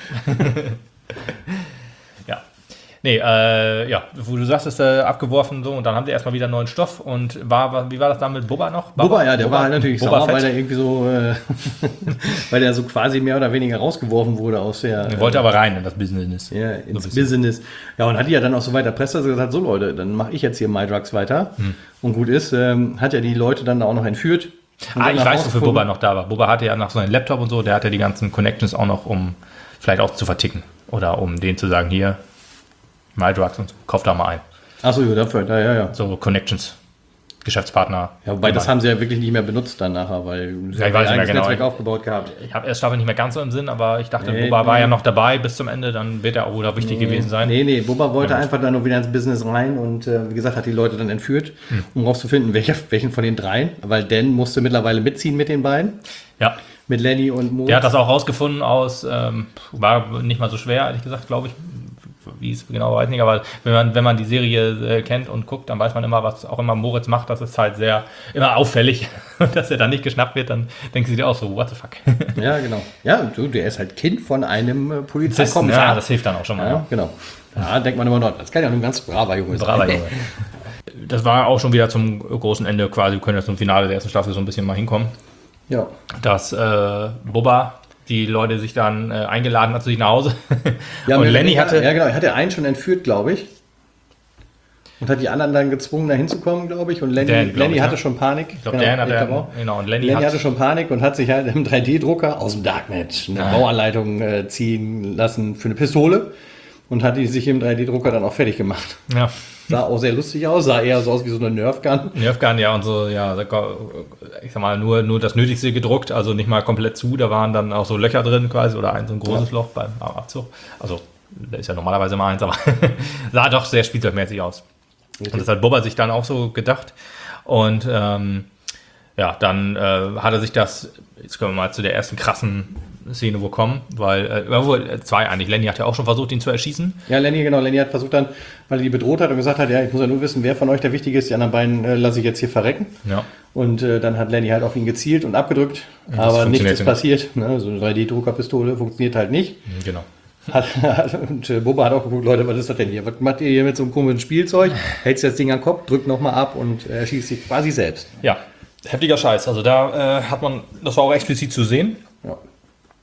Ja. Nee, äh, ja, wo du sagst, ist äh, abgeworfen so und dann haben sie erstmal wieder neuen Stoff und war, wie war das dann mit Bubba noch? Bubba, Bubba ja, der Bubba, war halt natürlich Bubba sauer, Fett. Weil der irgendwie so, äh, weil der so quasi mehr oder weniger rausgeworfen wurde aus der... Er wollte äh, aber rein in das Business. Ja, ins so Business. Ja, und hat die ja dann auch so weiter Presse gesagt, so Leute, dann mache ich jetzt hier MyDrugs weiter. Hm. Und gut ist, ähm, hat ja die Leute dann da auch noch entführt. Ah, ich weiß, wofür Bubba noch da war. Bubba hatte ja noch so einen Laptop und so, der hatte die ganzen Connections auch noch, um vielleicht auch zu verticken. Oder um denen zu sagen, hier, MyDrugs und so, kauf da mal ein. Achso, dafür, ja, ja, ja. So Connections, Geschäftspartner. Ja, wobei das haben sie ja wirklich nicht mehr benutzt dann nachher, weil sie ja, haben ein eigenes genau. Netzwerk aufgebaut gehabt. Ich habe erst Staffel nicht mehr ganz so im Sinn, aber ich dachte, nee, Bubba nee. war ja noch dabei bis zum Ende, dann wird er auch wieder wichtig nee, gewesen sein. Nee, nee, Bubba wollte ja, einfach dann noch wieder ins Business rein und äh, wie gesagt, hat die Leute dann entführt, hm. um rauszufinden, welcher, welchen von den dreien, weil Dan musste mittlerweile mitziehen mit den beiden. Ja. Mit Lenny und Moritz. Der hat das auch rausgefunden aus, ähm, war nicht mal so schwer, ehrlich gesagt, glaube ich. Wie es genau weiß nicht, aber wenn man, wenn man die Serie äh, kennt und guckt, dann weiß man immer, was auch immer Moritz macht, das ist halt sehr, immer auffällig. Und dass er dann nicht geschnappt wird, dann denken sie dir auch so, what the fuck. Ja, genau. Ja, du, der ist halt Kind von einem äh, Polizeikommissar. Ja, das hilft dann auch schon mal. Ja, ja. Genau. Da denkt man immer noch, das kann ja nur ein ganz braver Junge sein. Braver Junge. Das war auch schon wieder zum großen Ende quasi, wir können jetzt zum Finale der ersten Staffel so ein bisschen mal hinkommen. Ja. Dass äh, Bubba die Leute sich dann äh, eingeladen hat zu sich nach Hause. Ja, und Lenny hatte... Ja, genau, er hatte einen schon entführt, glaube ich. Und hat die anderen dann gezwungen, da hinzukommen, glaube ich. Und Lenny, Dan, Lenny ich, hatte ne? schon Panik. Ich glaube, genau, Dan hatte, auch. Genau, und Lenny, Lenny hat hatte schon Panik und hat sich halt im drei D Drucker aus dem Darknet eine ah. Bauanleitung äh, ziehen lassen für eine Pistole. Und hat die sich im drei D Drucker dann auch fertig gemacht. Ja. Sah auch sehr lustig aus, sah eher so aus wie so eine Nerfgun. Nerfgun, ja, und so, ja, ich sag mal, nur, nur das Nötigste gedruckt, also nicht mal komplett zu, da waren dann auch so Löcher drin quasi oder ein so ein großes ja. Loch beim Abzug. Also, da ist ja normalerweise mal eins, aber sah doch sehr spielzeugmäßig aus. Richtig. Und das hat Bubba sich dann auch so gedacht. Und ähm, ja, dann äh, hat er sich das, jetzt können wir mal zu der ersten krassen Szene wo kommen, weil, äh, zwei eigentlich, Lenny hat ja auch schon versucht, ihn zu erschießen. Ja, Lenny, genau, Lenny hat versucht dann, weil er die bedroht hat und gesagt hat, ja, ich muss ja nur wissen, wer von euch der Wichtige ist, die anderen beiden äh, lasse ich jetzt hier verrecken. Ja. Und äh, dann hat Lenny halt auf ihn gezielt und abgedrückt, ja, aber nichts ist passiert. Ne? So eine drei D Druckerpistole funktioniert halt nicht. Genau. Hat, und äh, Bubba hat auch geguckt, Leute, was ist das denn hier? Was macht ihr hier mit so einem komischen Spielzeug? Hältst das Ding am Kopf, drückt nochmal ab und äh, schießt sich quasi selbst. Ja, heftiger Scheiß. Also da äh, hat man, das war auch explizit zu sehen. Ja.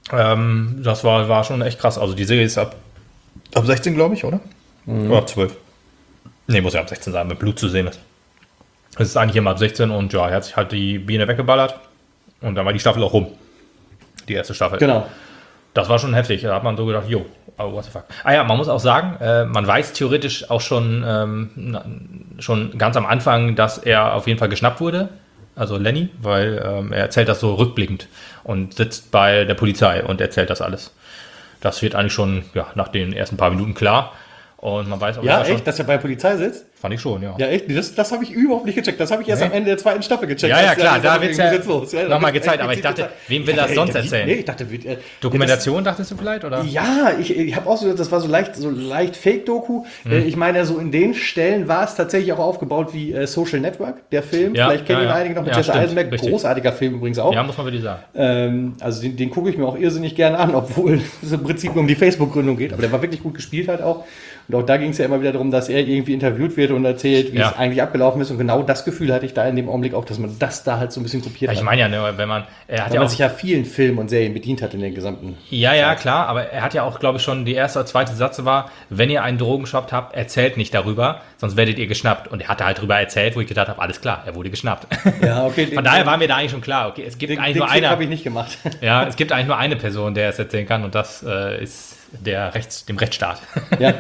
Ähm, das war, war schon echt krass. Also die Serie ist ab, ab sechzehn, glaube ich, oder? Mhm. Oder ab zwölf. Nee, muss ja ab sechzehn sein, mit Blut zu sehen ist. Es ist eigentlich immer ab sechzehn und ja, er hat sich halt die Biene weggeballert und dann war die Staffel auch rum. Die erste Staffel. Genau. Das war schon heftig. Da hat man so gedacht, jo, oh, what the fuck. Ah ja, man muss auch sagen, äh, man weiß theoretisch auch schon, ähm, na, schon ganz am Anfang, dass er auf jeden Fall geschnappt wurde. Also Lenny, weil ähm, er erzählt das so rückblickend und sitzt bei der Polizei und erzählt das alles. Das wird eigentlich schon ja, nach den ersten paar Minuten klar. Und man weiß auch, ja, dass echt, schon, dass er bei der Polizei sitzt? Fand ich schon, ja. Ja, echt? Das, das habe ich überhaupt nicht gecheckt. Das habe ich erst nee. am Ende der zweiten Staffel gecheckt. Ja, ja, klar, da wird es ja, ja nochmal gezeigt. Aber ich dachte, wem will das sonst erzählen? Nee, ich dachte, äh, Dokumentation, das, dachtest du vielleicht? Oder? Ja, ich, ich habe auch so, das war so leicht, so leicht Fake-Doku. Hm. Ich meine, so in den Stellen war es tatsächlich auch aufgebaut wie äh, Social Network, der Film. Ja, vielleicht kennen ja, ihn ja. einige noch mit ja, Jesse stimmt, Eisenberg. richtig. Großartiger Film übrigens auch. Ja, muss man wirklich sagen. Ähm, also den, den gucke ich mir auch irrsinnig gerne an, obwohl es im Prinzip nur um die Facebook-Gründung geht. Aber der war wirklich gut gespielt halt auch. Und auch da ging es ja immer wieder darum, dass er irgendwie interviewt wird und erzählt, wie ja. es eigentlich abgelaufen ist. Und genau das Gefühl hatte ich da in dem Augenblick auch, dass man das da halt so ein bisschen kopiert ja, hat. Ich meine ja, ne, wenn man... Er hat Weil ja man auch, sich ja vielen Filmen und Serien bedient hat in den gesamten... Ja, ja, klar. Aber er hat ja auch, glaube ich, schon die erste oder zweite Satz war, wenn ihr einen Drogenshop habt, erzählt nicht darüber, sonst werdet ihr geschnappt. Und er hat da halt drüber erzählt, wo ich gedacht habe, alles klar, er wurde geschnappt. Ja, okay. Von daher war mir da eigentlich schon klar, okay, es gibt den, eigentlich den nur eine... habe ich nicht gemacht. Ja, es gibt eigentlich nur eine Person, der es erzählen kann und das äh, ist der Rechts, dem Rechtsstaat. Ja.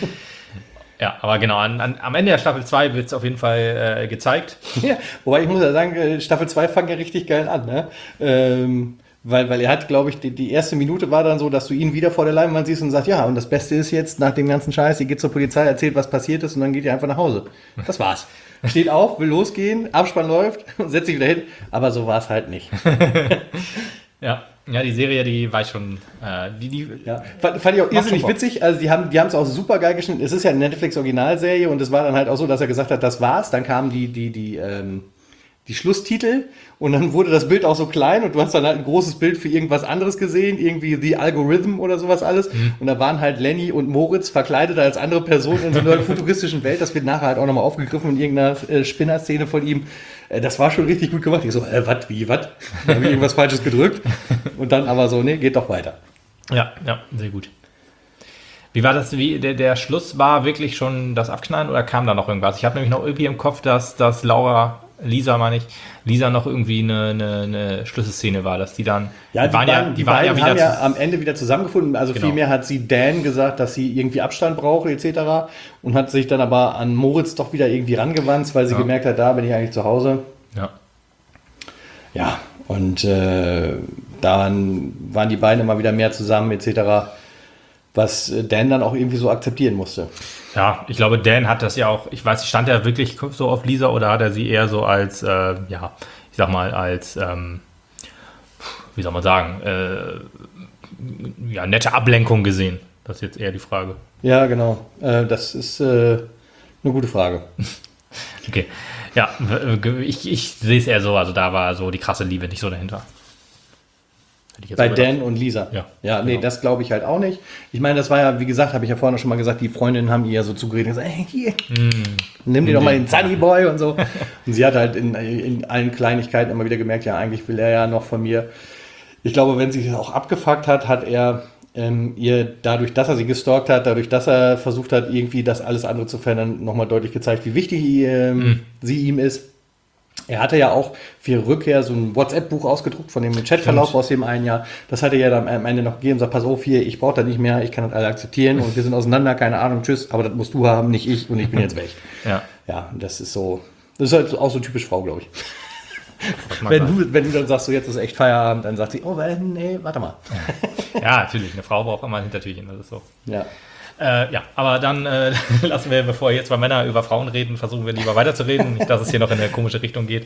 Ja, aber genau, an, an, am Ende der Staffel zwei wird es auf jeden Fall äh, gezeigt. Ja, wobei ich muss ja sagen, Staffel zwei fängt ja richtig geil an, ne? Ähm, weil, weil er hat, glaube ich, die, die erste Minute war dann so, dass du ihn wieder vor der Leinwand siehst und sagst, ja, und das Beste ist jetzt, nach dem ganzen Scheiß, ihr geht zur Polizei, erzählt, was passiert ist und dann geht ihr einfach nach Hause. Das war's. Steht auf, will losgehen, Abspann läuft und setzt sich wieder hin, aber so war es halt nicht. Ja. Ja, die Serie, die war schon, äh, die, die ja, fand, fand ich auch irrsinnig witzig. Also die haben die haben es auch super geil geschnitten. Es ist ja eine Netflix-Originalserie und es war dann halt auch so, dass er gesagt hat, das war's. Dann kamen die die die ähm, die Schlusstitel und dann wurde das Bild auch so klein und du hast dann halt ein großes Bild für irgendwas anderes gesehen, irgendwie The Algorithm oder sowas alles. Mhm. Und da waren halt Lenny und Moritz verkleidet als andere Personen in so einer futuristischen Welt. Das wird nachher halt auch nochmal aufgegriffen in irgendeiner äh, Spinner-Szene von ihm. Äh, das war schon richtig gut gemacht. Ich so, äh, was, wie, was? Da habe ich irgendwas Falsches gedrückt. Und dann aber so, nee, geht doch weiter. Ja, ja, sehr gut. Wie war das, wie der, der Schluss war wirklich schon das Abknallen oder kam da noch irgendwas? Ich habe nämlich noch irgendwie im Kopf, dass, dass Laura... Lisa, meine ich, Lisa noch irgendwie eine, eine, eine Schlüsselszene war, dass die dann, ja, die, die waren beiden, ja, die, die waren beiden ja haben wieder ja am Ende wieder zusammengefunden, also genau. Vielmehr hat sie Dan gesagt, dass sie irgendwie Abstand braucht et cetera und hat sich dann aber an Moritz doch wieder irgendwie rangewandt, weil sie ja. gemerkt hat, da bin ich eigentlich zu Hause. Ja. Ja, und äh, dann waren die beiden immer wieder mehr zusammen et cetera, was Dan dann auch irgendwie so akzeptieren musste. Ja, ich glaube, Dan hat das ja auch, ich weiß nicht, stand er wirklich so auf Lisa oder hat er sie eher so als, äh, ja, ich sag mal, als, ähm, wie soll man sagen, äh, ja, nette Ablenkung gesehen? Das ist jetzt eher die Frage. Ja, genau. Äh, das ist äh, eine gute Frage. Okay. Ja, ich, ich sehe es eher so, also da war so die krasse Liebe nicht so dahinter. Bei Dan und Lisa. Ja, ja nee, genau. Das glaube ich halt auch nicht. Ich meine, das war ja, wie gesagt, habe ich ja vorhin schon mal gesagt, die Freundinnen haben ihr ja so zugeredet und gesagt, hey, hier, mm. nimm dir doch mal den Sunny Boy und so. Und sie hat halt in, in allen Kleinigkeiten immer wieder gemerkt, ja, eigentlich will er ja noch von mir. Ich glaube, wenn sie es auch abgefuckt hat, hat er ähm, ihr dadurch, dass er sie gestalkt hat, dadurch, dass er versucht hat, irgendwie das alles andere zu verändern, nochmal deutlich gezeigt, wie wichtig ähm, mm. sie ihm ist. Er hatte ja auch für ihre Rückkehr so ein WhatsApp-Buch ausgedruckt von dem Chatverlauf aus dem einen Jahr. Das hat er ja dann am Ende noch gegeben und sagt, pass auf hier, ich brauche das nicht mehr, ich kann das alle akzeptieren und wir sind auseinander, keine Ahnung, tschüss, aber das musst du haben, nicht ich und ich bin jetzt weg. Ja. Ja, das ist so, das ist halt auch so typisch Frau, glaube ich. Wenn du, wenn du dann sagst, so jetzt ist echt Feierabend, dann sagt sie, oh, nee, warte mal. Ja, natürlich, eine Frau braucht immer ein Hintertürchen, das ist so. Ja. Äh, ja, aber dann äh, lassen wir, bevor jetzt zwei Männer über Frauen reden, versuchen wir lieber weiterzureden, nicht, dass es hier noch in eine komische Richtung geht.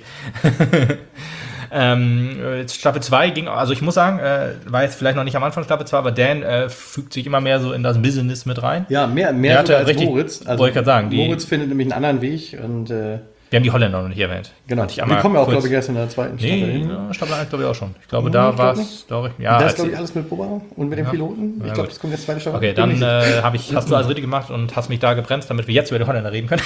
ähm, Staffel zwei ging, also ich muss sagen, äh, war jetzt vielleicht noch nicht am Anfang Staffel zwei, aber Dan äh, fügt sich immer mehr so in das Business mit rein. Ja, mehr, mehr sogar als richtig, Moritz. Also wollte ich sagen. Die, Moritz findet nämlich einen anderen Weg und äh, wir haben die Holländer noch nicht erwähnt. Genau, die kommen ja auch, glaube ich, erst in der zweiten Staffel nee, hin. Ja, Staffel eins glaube ich auch schon. Ich glaube, oh, da war es, glaube ich, ja. Das ist, glaube ich, alles mit Boba und mit dem ja. Piloten. Ich ja, glaube, das kommt jetzt zweite Staffel. Okay, dann äh, habe ich, hast du alles richtig gemacht und hast mich da gebremst, damit wir jetzt über die Holländer reden können.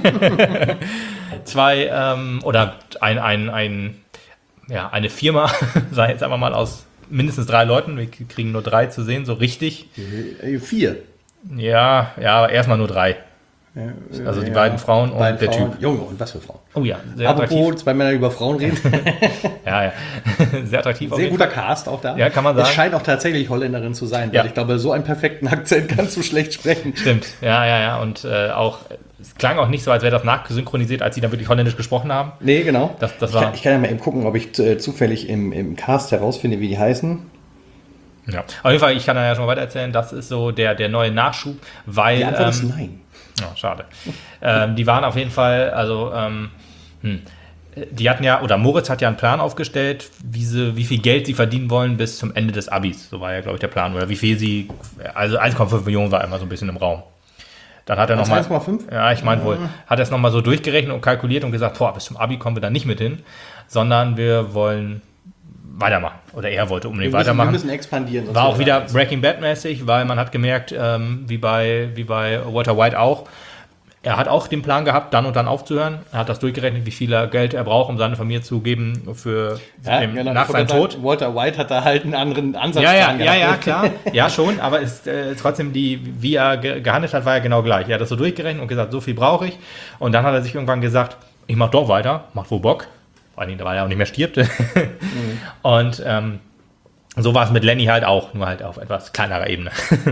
Zwei, ähm, oder ein, ein, ein, ja, eine Firma, sei jetzt einfach mal aus mindestens drei Leuten. Wir kriegen nur drei zu sehen, so richtig. Äh, Vier. Ja, ja, aber erstmal nur drei. Ja, Also die ja, beiden Frauen und beiden der Frauen. Typ. Junge, und was für Frauen. Oh ja, sehr Apropos, attraktiv. zwei Männer über Frauen reden. Ja, ja. Sehr attraktiv. auf Sehr jeden guter Fall. Cast auch da. Ja, kann man sagen. Es scheint auch tatsächlich Holländerin zu sein, weil Ja. ich glaube, so einen perfekten Akzent kannst du schlecht sprechen. Stimmt, ja, ja, ja. Und äh, auch, es klang auch nicht so, als wäre das nachsynchronisiert, als sie dann wirklich holländisch gesprochen haben. Nee, genau. Das, das ich, war, kann, ich kann ja mal eben gucken, ob ich äh, zufällig im, im Cast herausfinde, wie die heißen. ja. Auf jeden Fall, ich kann da ja schon mal weiter erzählen, das ist so der, der neue Nachschub, weil. Die Antwort ist ähm, nein. Ja, schade. ähm, die waren auf jeden Fall, also, ähm, hm, die hatten ja, oder Moritz hat ja einen Plan aufgestellt, wie, sie, wie viel Geld sie verdienen wollen bis zum Ende des Abis. So war ja, glaube ich, der Plan. Oder wie viel sie, also eins Komma fünf Millionen war immer so ein bisschen im Raum. Dann hat er nochmal. eins Komma fünf? Ja, ich meine wohl. Hat er es nochmal so durchgerechnet und kalkuliert und gesagt, boah, bis zum Abi kommen wir da nicht mit hin, sondern wir wollen weitermachen. Oder er wollte unbedingt Wir müssen, weitermachen. wir müssen expandieren. sonst War auch wird wieder das Breaking Bad-mäßig, weil man hat gemerkt, ähm, wie, bei, wie bei Walter White auch, er hat auch den Plan gehabt, dann und dann aufzuhören. Er hat das durchgerechnet, wie viel Geld er braucht, um seine Familie zu geben für Ja, den, genau. nach Ich seinem wollte Tod. sagen, Walter White hat da halt einen anderen Ansatz. Ja, ja, dran ja, ja, gehabt. klar. Ja, schon, aber ist äh, trotzdem, die, wie er ge gehandelt hat, war ja genau gleich. Er hat das so durchgerechnet und gesagt, so viel brauche ich. Und dann hat er sich irgendwann gesagt, ich mach doch weiter, macht wohl Bock. Vor allem, weil er auch nicht mehr stirbt. mhm. Und ähm, so war es mit Lenny halt auch, nur halt auf etwas kleinerer Ebene.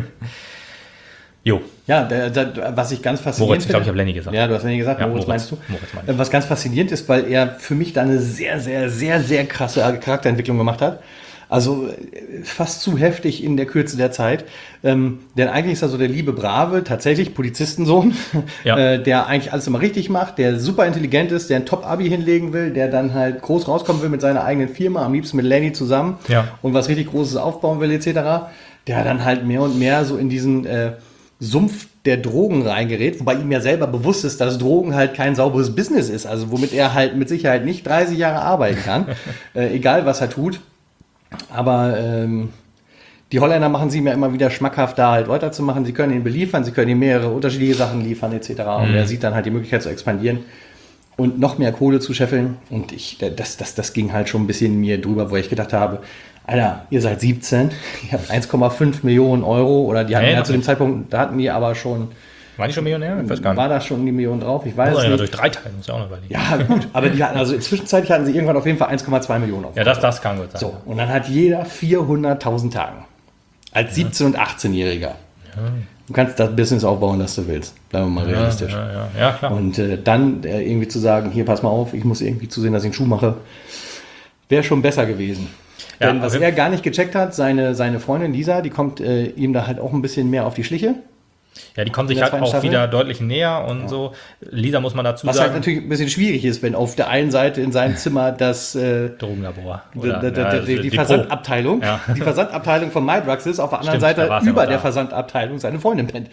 Jo. Ja, der, der, was ich ganz faszinierend Moritz, ich glaube, ich finde- habe Lenny gesagt. Ja, du hast Lenny gesagt, Ja, Moritz, Moritz. meinst du? Moritz meine ich. Was ganz faszinierend ist, weil er für mich da eine sehr, sehr, sehr, sehr krasse Charakterentwicklung gemacht hat. Also äh, fast zu heftig in der Kürze der Zeit. Ähm, denn eigentlich ist er so der liebe Brave, tatsächlich Polizistensohn, Ja. äh, der eigentlich alles immer richtig macht, der super intelligent ist, der ein Top-Abi hinlegen will, der dann halt groß rauskommen will mit seiner eigenen Firma, am liebsten mit Lenny zusammen Ja. und was richtig Großes aufbauen will et cetera. Der dann halt mehr und mehr so in diesen äh, Sumpf der Drogen reingerät, wobei ihm ja selber bewusst ist, dass Drogen halt kein sauberes Business ist, also womit er halt mit Sicherheit nicht dreißig Jahre arbeiten kann, äh, egal was er tut. Aber ähm, die Holländer machen sie ihm ja immer wieder schmackhaft, da halt weiterzumachen. Sie können ihn beliefern, sie können ihm mehrere unterschiedliche Sachen liefern et cetera. Und er sieht dann halt die Möglichkeit zu expandieren und noch mehr Kohle zu scheffeln. Und ich, das, das, das ging halt schon ein bisschen mir drüber, wo ich gedacht habe, Alter, ihr seid siebzehn, ihr habt eins Komma fünf Millionen Euro, oder die hatten Nee, ja noch zu dem nicht. Zeitpunkt, da hatten die aber schon, War die schon Millionär? Ich weiß gar nicht. war da schon die Million drauf, ich weiß Muss es ja nicht. durch drei teilen, muss ja auch noch überlegen. Ja, gut, aber die hatten, also zwischenzeitlich hatten sie irgendwann auf jeden Fall eins Komma zwei Millionen auf. Ja, das, das kann gut sein. So, und dann hat jeder vierhunderttausend Tagen. Als siebzehn- und achtzehnjähriger. Du kannst das Business aufbauen, das du willst. Bleiben wir mal Ja, realistisch. ja, ja, ja, klar. Und äh, dann äh, irgendwie zu sagen, hier, pass mal auf, ich muss irgendwie zusehen, dass ich einen Schuh mache, wäre schon besser gewesen. Ja, Denn was okay. er gar nicht gecheckt hat, seine, seine Freundin Lisa, die kommt äh, ihm da halt auch ein bisschen mehr auf die Schliche. Ja, die kommen sich in der halt zweiten auch Staffel? wieder deutlich näher und so. Lisa muss man dazu Was halt sagen. natürlich ein bisschen schwierig ist, wenn auf der einen Seite in seinem Zimmer das äh, Drogenlabor. d- Oder, d- d- ja, die, die Depot. Versandabteilung, Ja. die Versandabteilung von MyDrugs ist, auf der anderen Stimmt, da Seite war's ja über noch der da. Versandabteilung seine Freundin pennt.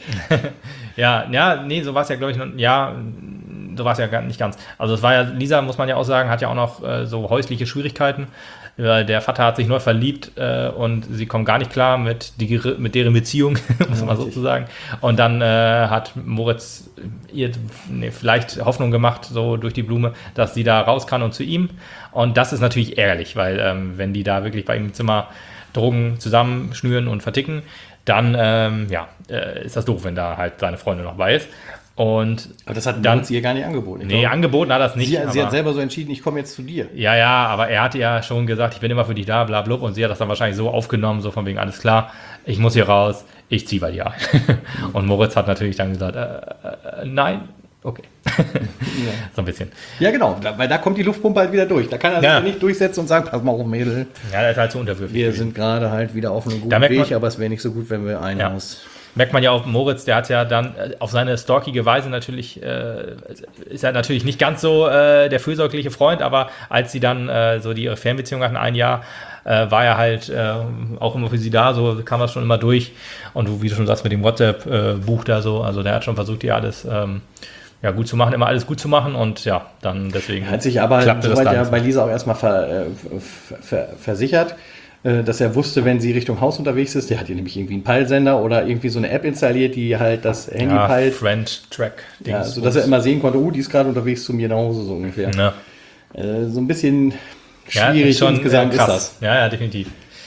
Ja, ja, nee, so war es ja, glaube ich, noch, ja, so war es ja gar nicht ganz. Also es war ja, Lisa, muss man ja auch sagen, hat ja auch noch äh, so häusliche Schwierigkeiten. Äh, Der Vater hat sich neu verliebt äh, und sie kommen gar nicht klar mit, die, mit deren Beziehung, muss man so zu sagen. Und dann äh, hat Moritz ihr nee, vielleicht Hoffnung gemacht, so durch die Blume, dass sie da raus kann und zu ihm. Und das ist natürlich ärgerlich, weil ähm, wenn die da wirklich bei ihm im Zimmer Drogen zusammenschnüren und verticken, dann ähm, ja, äh, ist das doof, wenn da halt seine Freundin noch bei ist. Und Aber das hat dann, Moritz ihr gar nicht angeboten. Ich nee, glaube, angeboten hat das nicht. sie, sie aber- hat selber so entschieden, ich komme jetzt zu dir. ja, ja, aber er hatte ja schon gesagt, ich bin immer für dich da, bla, bla, und sie hat das dann wahrscheinlich so aufgenommen, so von wegen, alles klar, ich muss hier raus, ich ziehe bei dir ein. Und Moritz hat natürlich dann gesagt, äh, äh, nein, okay. So ein bisschen. Ja, genau, da, weil da kommt die Luftpumpe halt wieder durch. Da kann er Ja. sich nicht durchsetzen und sagen, pass mal auf, Mädel, Ja, der ist halt so unterwürfig. wir gewesen. sind gerade halt wieder auf einem guten Da merkt Weg, man- aber es wäre nicht so gut, wenn wir ein Ja. Haus... Merkt man ja auch, Moritz, der hat ja dann äh, auf seine stalkige Weise natürlich, äh, ist er natürlich nicht ganz so äh, der fürsorgliche Freund, aber als sie dann äh, so die ihre Fernbeziehung hatten, ein Jahr, äh, war er halt äh, auch immer für sie da, so kam das schon immer durch. Und wie du schon sagst, mit dem WhatsApp-Buch da so, also der hat schon versucht, ihr alles ähm, ja, gut zu machen, immer alles gut zu machen und ja, dann deswegen Hat sich aber klappte das soweit dann. ja bei Lisa auch erstmal ver, äh, ver, ver, versichert, äh, dass er wusste, wenn sie Richtung Haus unterwegs ist, der hat hier nämlich irgendwie einen Peilsender oder irgendwie so eine App installiert, die halt das Handy ja, peilt, Friend Track Dings. ja, sodass er immer sehen konnte, oh, die ist gerade unterwegs zu mir nach Hause, so ungefähr. ja. Äh, so ein bisschen Ja, schwierig schon insgesamt äh, ist krass. das. Ja, ja, definitiv.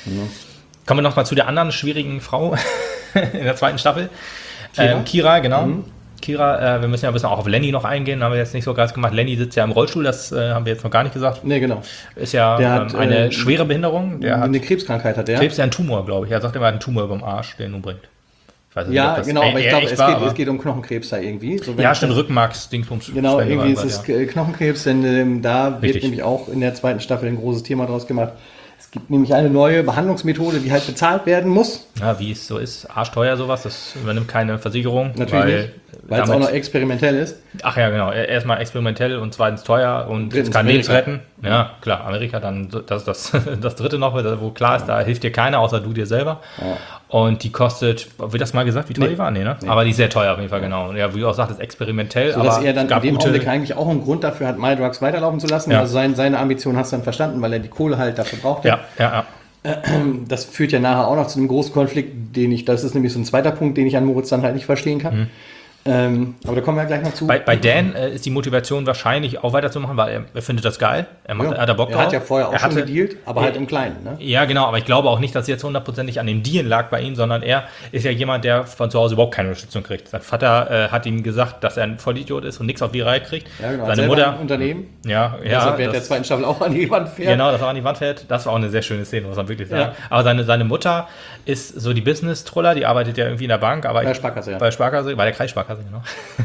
Mhm. Kommen wir noch mal zu der anderen schwierigen Frau in der zweiten Staffel. Kira, ähm, Kira genau. Mhm. Kira, äh, wir müssen ja ein bisschen auch auf Lenny noch eingehen, haben wir jetzt nicht so ganz gemacht. Lenny sitzt ja im Rollstuhl, das äh, haben wir jetzt noch gar nicht gesagt. Nee, genau. Ist ja Der ähm, hat, eine äh, schwere Behinderung. Der hat Eine Krebskrankheit hat der. Krebs, ja, ein Tumor, glaube ich. Er sagt immer, er hat einen Tumor über dem Arsch, den umbringt. Ich weiß nicht, Ja, ob das genau, e- aber ich eher glaube, echt es, war, geht- aber- es geht um Knochenkrebs da irgendwie. So, wenn Ja, ich stimmt, das- Rückenmarks, Dingsbums. Genau, Spende irgendwie war ist das, es ja. äh, Knochenkrebs, denn ähm, da wird Richtig. nämlich auch in der zweiten Staffel ein großes Thema draus gemacht. Es gibt nämlich eine neue Behandlungsmethode, die halt bezahlt werden muss. Ja, wie es so ist, arschteuer sowas, das übernimmt keine Versicherung. Natürlich weil nicht, weil es auch damit- noch experimentell ist. Ach ja, genau. Erstmal experimentell und zweitens teuer und Drittens es kann Lebens Amerika. retten. Ja, klar, Amerika dann das, das, das dritte noch, wo klar ist, da hilft dir keiner, außer du dir selber. Ja. Und die kostet, wird das mal gesagt, wie teuer Nee. die war? Nee, ne? Nee. Aber die ist sehr teuer auf jeden Fall, genau. Und ja, wie du auch sagtest, experimentell, Sodass aber er dann es gab in dem gute, Augenblick eigentlich auch einen Grund dafür hat, MyDrugs weiterlaufen zu lassen. Ja. Also sein, seine Ambition hast du dann verstanden, weil er die Kohle halt dafür brauchte. ja, ja, ja. Das führt ja nachher auch noch zu einem großen Konflikt, den ich, das ist nämlich so ein zweiter Punkt, den ich an Moritz dann halt nicht verstehen kann. Mhm. Ähm, aber da kommen wir ja gleich noch zu. Bei, bei Dan äh, ist die Motivation wahrscheinlich auch weiterzumachen, weil er, er findet das geil. Er, macht, Ja. er hat da Bock er drauf. hat ja vorher auch er schon hatte, gedealt, aber halt im Kleinen. Ne? Ja, genau, aber ich glaube auch nicht, dass es jetzt hundertprozentig an dem Deal lag bei ihm, sondern er ist ja jemand, der von zu Hause überhaupt keine Unterstützung kriegt. Sein Vater äh, hat ihm gesagt, dass er ein Vollidiot ist und nichts auf die Reihe kriegt. Ja, genau. Seine Seine Mutter, Mutter, Unternehmen. ja, ja, Deshalb während der das, zweiten Staffel auch an die Wand fährt. genau, das auch an die Wand fährt. Das war auch eine sehr schöne Szene, muss man wirklich sagen. Ja. Aber seine, seine Mutter ist so die Business-Troller, die arbeitet ja irgendwie in der Bank. Aber Bei ich, Sparkasse, ja. Bei Sparkasse, bei der Kreissparkasse, genau.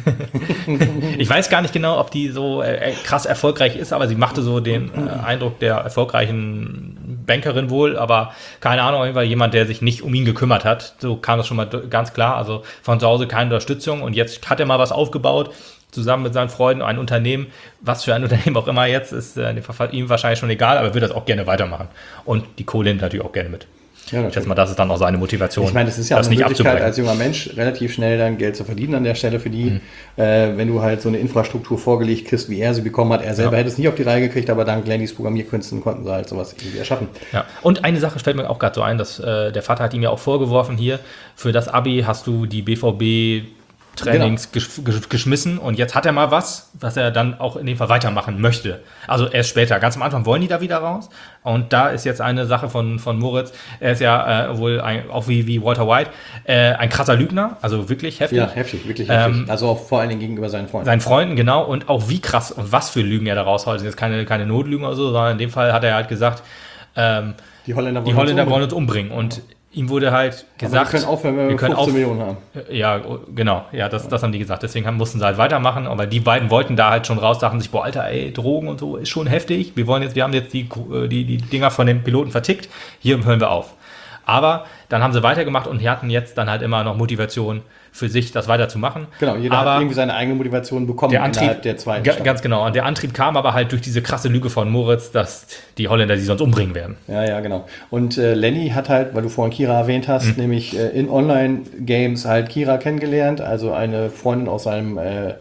Ich weiß gar nicht genau, ob die so äh, krass erfolgreich ist, aber sie machte so den äh, Eindruck der erfolgreichen Bankerin wohl, aber keine Ahnung, auf jeden Fall jemand, der sich nicht um ihn gekümmert hat. So kam das schon mal d- ganz klar. Also von zu Hause keine Unterstützung und jetzt hat er mal was aufgebaut, zusammen mit seinen Freunden, ein Unternehmen, was für ein Unternehmen auch immer jetzt, ist äh, ihm wahrscheinlich schon egal, aber er will das auch gerne weitermachen. Und die Kohle nimmt natürlich auch gerne mit. Ja, Ich schätze mal, das ist dann auch seine Motivation. Ich meine, es ist ja auch das eine nicht Möglichkeit, abzubrechen. als junger Mensch relativ schnell dann Geld zu verdienen an der Stelle für die, mhm. äh, wenn du halt so eine Infrastruktur vorgelegt kriegst, wie er sie bekommen hat. Er selber Ja. hätte es nicht auf die Reihe gekriegt, aber dank Lennys Programmierkünsten konnten sie halt sowas irgendwie erschaffen. Ja. Und eine Sache fällt mir auch gerade so ein, dass äh, der Vater hat ihm ja auch vorgeworfen, hier, für das Abi hast du die B V B Trainings Genau. gesch gesch geschmissen und jetzt hat er mal was, was er dann auch in dem Fall weitermachen möchte. Also erst später. Ganz am Anfang wollen die da wieder raus und da ist jetzt eine Sache von, von Moritz. Er ist ja äh, wohl ein, auch wie, wie Walter White äh, ein krasser Lügner, also wirklich heftig. Ja, heftig, wirklich Ähm, heftig. Also auch vor allen Dingen gegenüber seinen Freunden. Seinen Freunden, genau, und auch wie krass und was für Lügen er da raushaut. Das sind jetzt keine, keine Notlügen oder so, sondern in dem Fall hat er halt gesagt, ähm, die Holländer die Holländer uns wollen uns umbringen und ihm wurde halt gesagt, aber wir können aufhören, wenn wir, wir können fünfzehn auf- Millionen haben. Ja, genau, ja, das, das haben die gesagt. Deswegen haben, mussten sie halt weitermachen, aber die beiden wollten da halt schon raus, dachten sich, boah, Alter, ey, Drogen und so ist schon heftig. Wir wollen jetzt, wir haben jetzt die, die, die Dinger von den Piloten vertickt, hier hören wir auf. Aber dann haben sie weitergemacht und die hatten jetzt dann halt immer noch Motivation für sich, das weiterzumachen. Genau, jeder aber hat irgendwie seine eigene Motivation bekommen der Antrieb, innerhalb der zweiten ga- Staffel. ganz genau. Und der Antrieb kam aber halt durch diese krasse Lüge von Moritz, dass die Holländer sie sonst umbringen werden. Ja, ja, genau. Und äh, Lenny hat halt, weil du vorhin Kira erwähnt hast, Mhm. nämlich äh, in Online-Games halt Kira kennengelernt, also eine Freundin aus einem äh,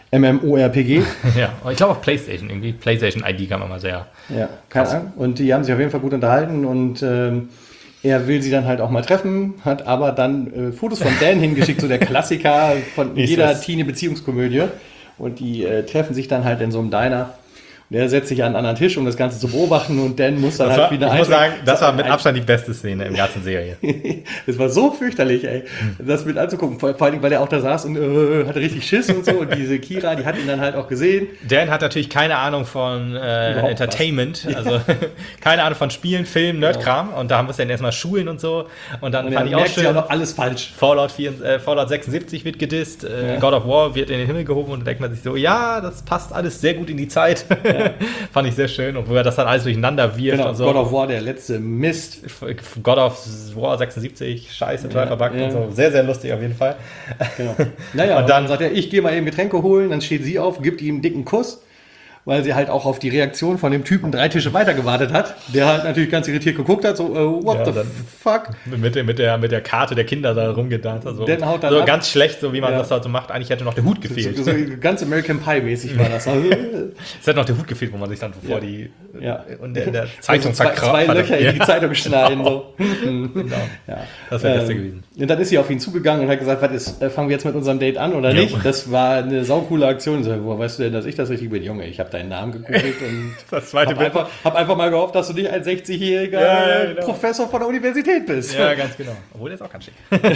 MMORPG. Ja, und ich glaube auf PlayStation, irgendwie PlayStation I D kann man mal sehr. Ja, keine Krass. Ahnung. Und die haben sich auf jeden Fall gut unterhalten und ähm, er will sie dann halt auch mal treffen, hat aber dann äh, Fotos von Dan hingeschickt, so der Klassiker von Ist jeder es. Teenie-Beziehungskomödie. Und die äh, treffen sich dann halt in so einem Diner. Und er setzt sich an einen anderen Tisch, um das Ganze zu beobachten und Dan muss dann Das halt war, wieder ich muss ein- sagen, das war mit ein- Abstand die beste Szene im ganzen Serie. Das war so fürchterlich, ey, das mit anzugucken. Vor, vor allem, weil er auch da saß und äh, hatte richtig Schiss und so. Und diese Kira, die hat ihn dann halt auch gesehen. Dan hat natürlich keine Ahnung von äh, Überhaupt Entertainment, also keine Ahnung von Spielen, Filmen, Nerdkram. Und da muss er dann erstmal schulen und so. Und dann Und fand er ich auch merkt ja schön, noch alles falsch. Fallout, vier, äh, Fallout sechsundsiebzig wird gedisst, äh, Ja. God of War wird in den Himmel gehoben und da denkt man sich so, ja, das passt alles sehr gut in die Zeit. Fand ich sehr schön. Und wo er das dann alles durcheinander wirft Genau, und so. God of War, der letzte Mist. God of War sechsundsiebzig, scheiße, total Ja, verbuggt ja. und so. Sehr, sehr lustig auf jeden Fall. Genau. Naja, Und und dann- dann sagt er, ich gehe mal eben Getränke holen, dann steht sie auf, gibt ihm einen dicken Kuss, weil sie halt auch auf die Reaktion von dem Typen drei Tische weiter gewartet hat, der halt natürlich ganz irritiert geguckt hat, so, äh, what Ja, the dann- fuck? Mit, der- mit, der, mit der Karte der Kinder da rumgedanzt. Also, Dan haut dann so ab. ganz schlecht, so wie man Ja. das halt so macht. Eigentlich hätte noch der Hut gefehlt. So, so ganz American Pie-mäßig war das. Also, Es hätte noch der Hut gefehlt, wo man sich dann vor Ja. die Ja. und der, der Zeitung also zwei, zwei verkra- Löcher in die Ja. Zeitung schneiden. So. Genau. Ja. Das wäre das Ähm, gewesen. Und dann ist sie auf ihn zugegangen und hat gesagt, was ist, äh, fangen wir jetzt mit unserem Date an oder Ja. nicht? Das war eine saukoole Aktion. So, woher weißt du denn, dass ich das richtig bin? Junge, ich habe habe deinen Namen gegoogelt und das zweite habe einfach, hab einfach mal gehofft, dass du nicht ein sechzigjähriger ja, ja, genau. Professor von der Universität bist. Ja, ganz genau. Obwohl, der ist auch ganz schick.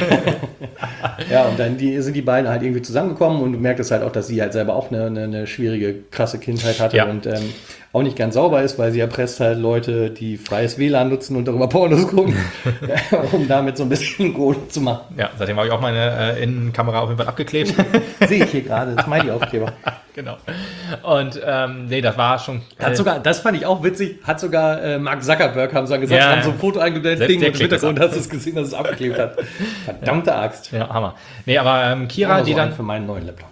Ja, und dann die, sind die beiden halt irgendwie zusammengekommen und du merkst halt auch, dass sie halt selber auch eine, eine, eine schwierige, krasse Kindheit hatte ja. und ähm, auch nicht ganz sauber ist, weil sie erpresst halt Leute, die freies W L A N nutzen und darüber Pornos gucken, um damit so ein bisschen Kohle zu machen. Ja, seitdem habe ich auch meine äh, Innenkamera auf jeden Fall abgeklebt. Sehe ich hier gerade, das ist mein Aufkleber. Genau. Und ähm, nee, das war schon... Hat äh, sogar, das fand ich auch witzig, hat sogar äh, Mark Zuckerberg, haben sie gesagt, Ja, haben ja. so ein Foto eingeblendet, Selbst Ding der und im klebt das Hintergrund ab. hast du es gesehen, dass es abgeklebt hat. Verdammte Axt. Ja, Hammer. Nee, aber ähm, Kira, Aber die so dann... einen für meinen neuen Laptop.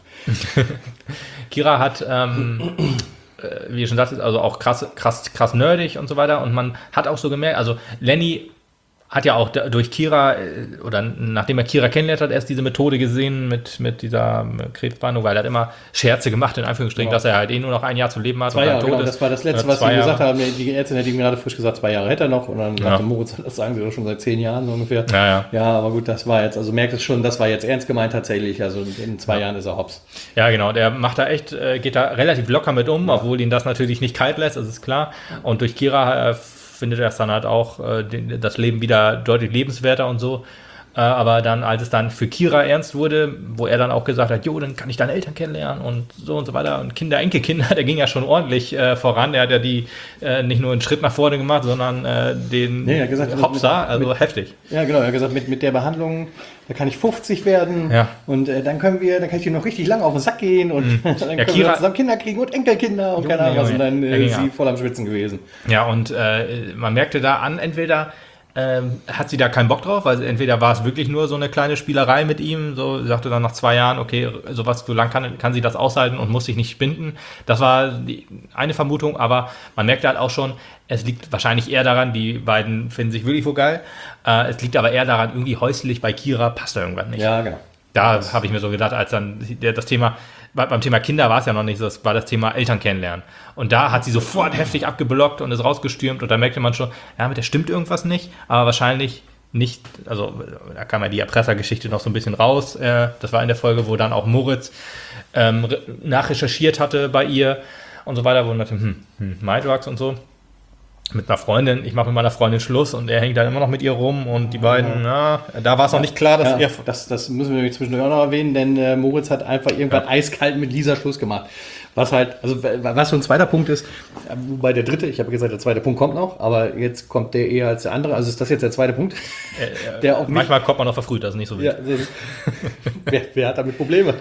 Kira hat, ähm, äh, wie ihr schon sagtet, also auch krass, krass, krass nerdig und so weiter. Und man hat auch so gemerkt, also Lenny hat ja auch da- durch Kira, äh, oder nachdem er Kira kennengelernt hat, erst diese Methode gesehen mit, mit dieser äh, Krebsbehandlung, weil er hat immer Scherze gemacht, in Anführungsstrichen, Ja. dass er halt eh nur noch ein Jahr zu leben hat Zwei und dann Jahre, tot genau, ist. das war das Letzte, Oder was sie zwei gesagt Jahre. haben. Die Ärztin hat ihm gerade frisch gesagt, zwei Jahre hätte er noch. Und dann Ja. sagte Moritz, das sagen sie doch schon seit zehn Jahren so ungefähr. Ja, ja. Ja, aber gut, das war jetzt, also merkt es schon, das war jetzt ernst gemeint tatsächlich. Also in zwei Jahren ist er hops. Ja, genau. Der macht da echt, äh, geht da relativ locker mit um, obwohl ihn das natürlich nicht kalt lässt, das ist klar. Und durch Kira äh, findet er es dann halt auch äh, den, das Leben wieder deutlich lebenswerter und so. Äh, aber dann, als es dann für Kira ernst wurde, wo er dann auch gesagt hat, jo, dann kann ich deine Eltern kennenlernen und so und so weiter. Und Kinder, Enkelkinder, der ging ja schon ordentlich äh, voran. Der hat ja die äh, nicht nur einen Schritt nach vorne gemacht, sondern äh, den Nee, er hat gesagt, Hopsa, mit- also mit- heftig. Ja, genau, er hat gesagt, mit, mit der Behandlung, da kann ich fünfzig werden. Ja. Und äh, dann können wir, dann kann ich dir noch richtig lang auf den Sack gehen und dann können wir Kira- zusammen Kinder kriegen und Enkelkinder und Junge, keine Ahnung was. Und Junge. dann Ja, äh, ging ist sie ab. voll am Schwitzen gewesen. Ja, und äh, man merkte da an, entweder ähm, hat sie da keinen Bock drauf, weil entweder war es wirklich nur so eine kleine Spielerei mit ihm, so sie sagte dann nach zwei Jahren, okay, sowas, so lang kann, kann sie das aushalten und muss sich nicht binden. Das war die eine Vermutung, aber man merkte halt auch schon, es liegt wahrscheinlich eher daran, die beiden finden sich wirklich wohl geil, äh, es liegt aber eher daran, irgendwie häuslich bei Kira passt da irgendwas nicht. Ja, genau. Da habe ich mir so gedacht, als dann der, das Thema, bei- beim Thema Kinder war es ja noch nicht so, es war das Thema Eltern kennenlernen. Und da hat sie sofort heftig abgeblockt und ist rausgestürmt und da merkte man schon, ja, mit der stimmt irgendwas nicht, aber wahrscheinlich nicht, also da kam ja die Erpressergeschichte noch so ein bisschen raus. Äh, das war in der Folge, wo dann auch Moritz ähm, re- nachrecherchiert hatte bei ihr und so weiter, wo man dachte, hm, hm, MyDrugs und so. Mit einer Freundin, ich mache mit meiner Freundin Schluss und er hängt dann immer noch mit ihr rum und die beiden, na, da war es noch nicht klar, dass Ja, er... das, das müssen wir nämlich zwischendurch auch noch erwähnen, denn äh, Moritz hat einfach irgendwann Ja. eiskalt mit Lisa Schluss gemacht. Was halt, also w- was so ein zweiter Punkt ist, äh, wobei der dritte, ich habe gesagt, der zweite Punkt kommt noch, aber jetzt kommt der eher als der andere, also ist das jetzt der zweite Punkt, Äh, der auch mich, Manchmal kommt man noch verfrüht, das ist nicht so ja, wild. das ist, wer, wer hat damit Probleme?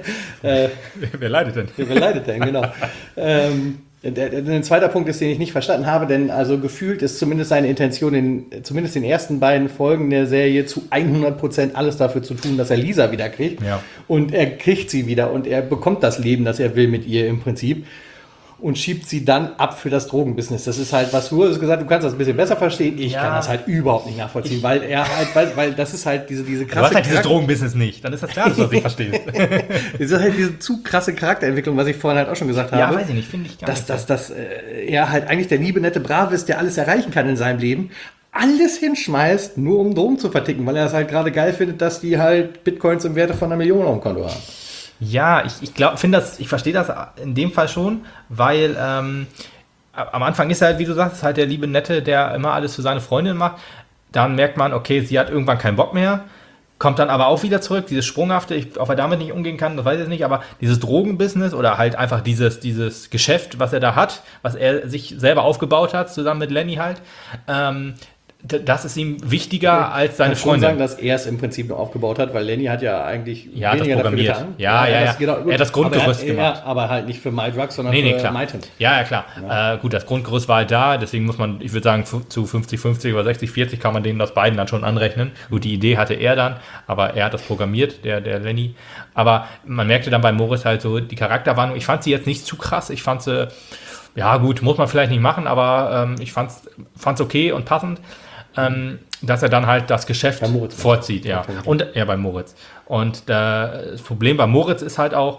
äh, Wer leidet denn? Wer leidet denn, genau. ähm, der, der, ein zweiter Punkt ist, den ich nicht verstanden habe, denn also gefühlt ist zumindest seine Intention, in, zumindest in den ersten beiden Folgen der Serie zu hundert Prozent alles dafür zu tun, dass er Lisa wieder kriegt. Ja. Und er kriegt sie wieder und er bekommt das Leben, das er will mit ihr im Prinzip. Und schiebt sie dann ab für das Drogenbusiness. Das ist halt, was du hast gesagt, du kannst das ein bisschen besser verstehen. Ich Ja. kann das halt überhaupt nicht nachvollziehen, weil er halt, weil, weil das ist halt diese, diese Du krasse hast halt dieses Charakter- Drogenbusiness nicht. Dann ist das klar, dass du das nicht verstehst. Es ist halt diese zu krasse Charakterentwicklung, was ich vorhin halt auch schon gesagt Ja, habe. weiß ich nicht, finde ich gar dass, nicht. dass, dass äh, er halt eigentlich der liebe, nette, brave ist, der alles erreichen kann in seinem Leben, alles hinschmeißt, nur um Drogen zu verticken, weil er es halt gerade geil findet, dass die halt Bitcoins im Werte von einer Million auf dem Konto haben. Ja, ich, ich glaube, finde das, ich verstehe das in dem Fall schon, weil ähm, am Anfang ist er halt, wie du sagst, halt der liebe Nette, der immer alles für seine Freundin macht. Dann merkt man, okay, sie hat irgendwann keinen Bock mehr, kommt dann aber auch wieder zurück, dieses Sprunghafte, ich, ob er damit nicht umgehen kann, das weiß ich jetzt nicht, aber dieses Drogenbusiness oder halt einfach dieses, dieses Geschäft, was er da hat, was er sich selber aufgebaut hat, zusammen mit Lenny halt, ähm, d- das ist ihm wichtiger als seine Ich kann schon Freundin. sagen, dass er es im Prinzip noch aufgebaut hat, weil Lenny hat ja eigentlich Ja, hat das programmiert. getan. Ja, ja, das- ja. gut. Er hat das Grundgerüst aber er, gemacht. Ja, aber halt nicht für MyDrugs, sondern Nee, nee, für klar. MyTint. Ja, ja, klar. Äh, gut, das Grundgerüst war halt da, deswegen muss man, ich würde sagen, fu- zu fünfzig fünfzig oder sechzig vierzig kann man denen das beiden dann schon anrechnen. Gut, die Idee hatte er dann, aber er hat das programmiert, der, der Lenny. Aber man merkte dann bei Moritz halt so die Charakterwandlung. Ich fand sie jetzt nicht zu krass. Ich fand sie, ja gut, muss man vielleicht nicht machen, aber ähm, ich fand es okay und passend. Ähm, dass er dann halt das Geschäft Bei Moritz. vorzieht, ja. Und ja, bei Moritz. Und äh, das Problem bei Moritz ist halt auch,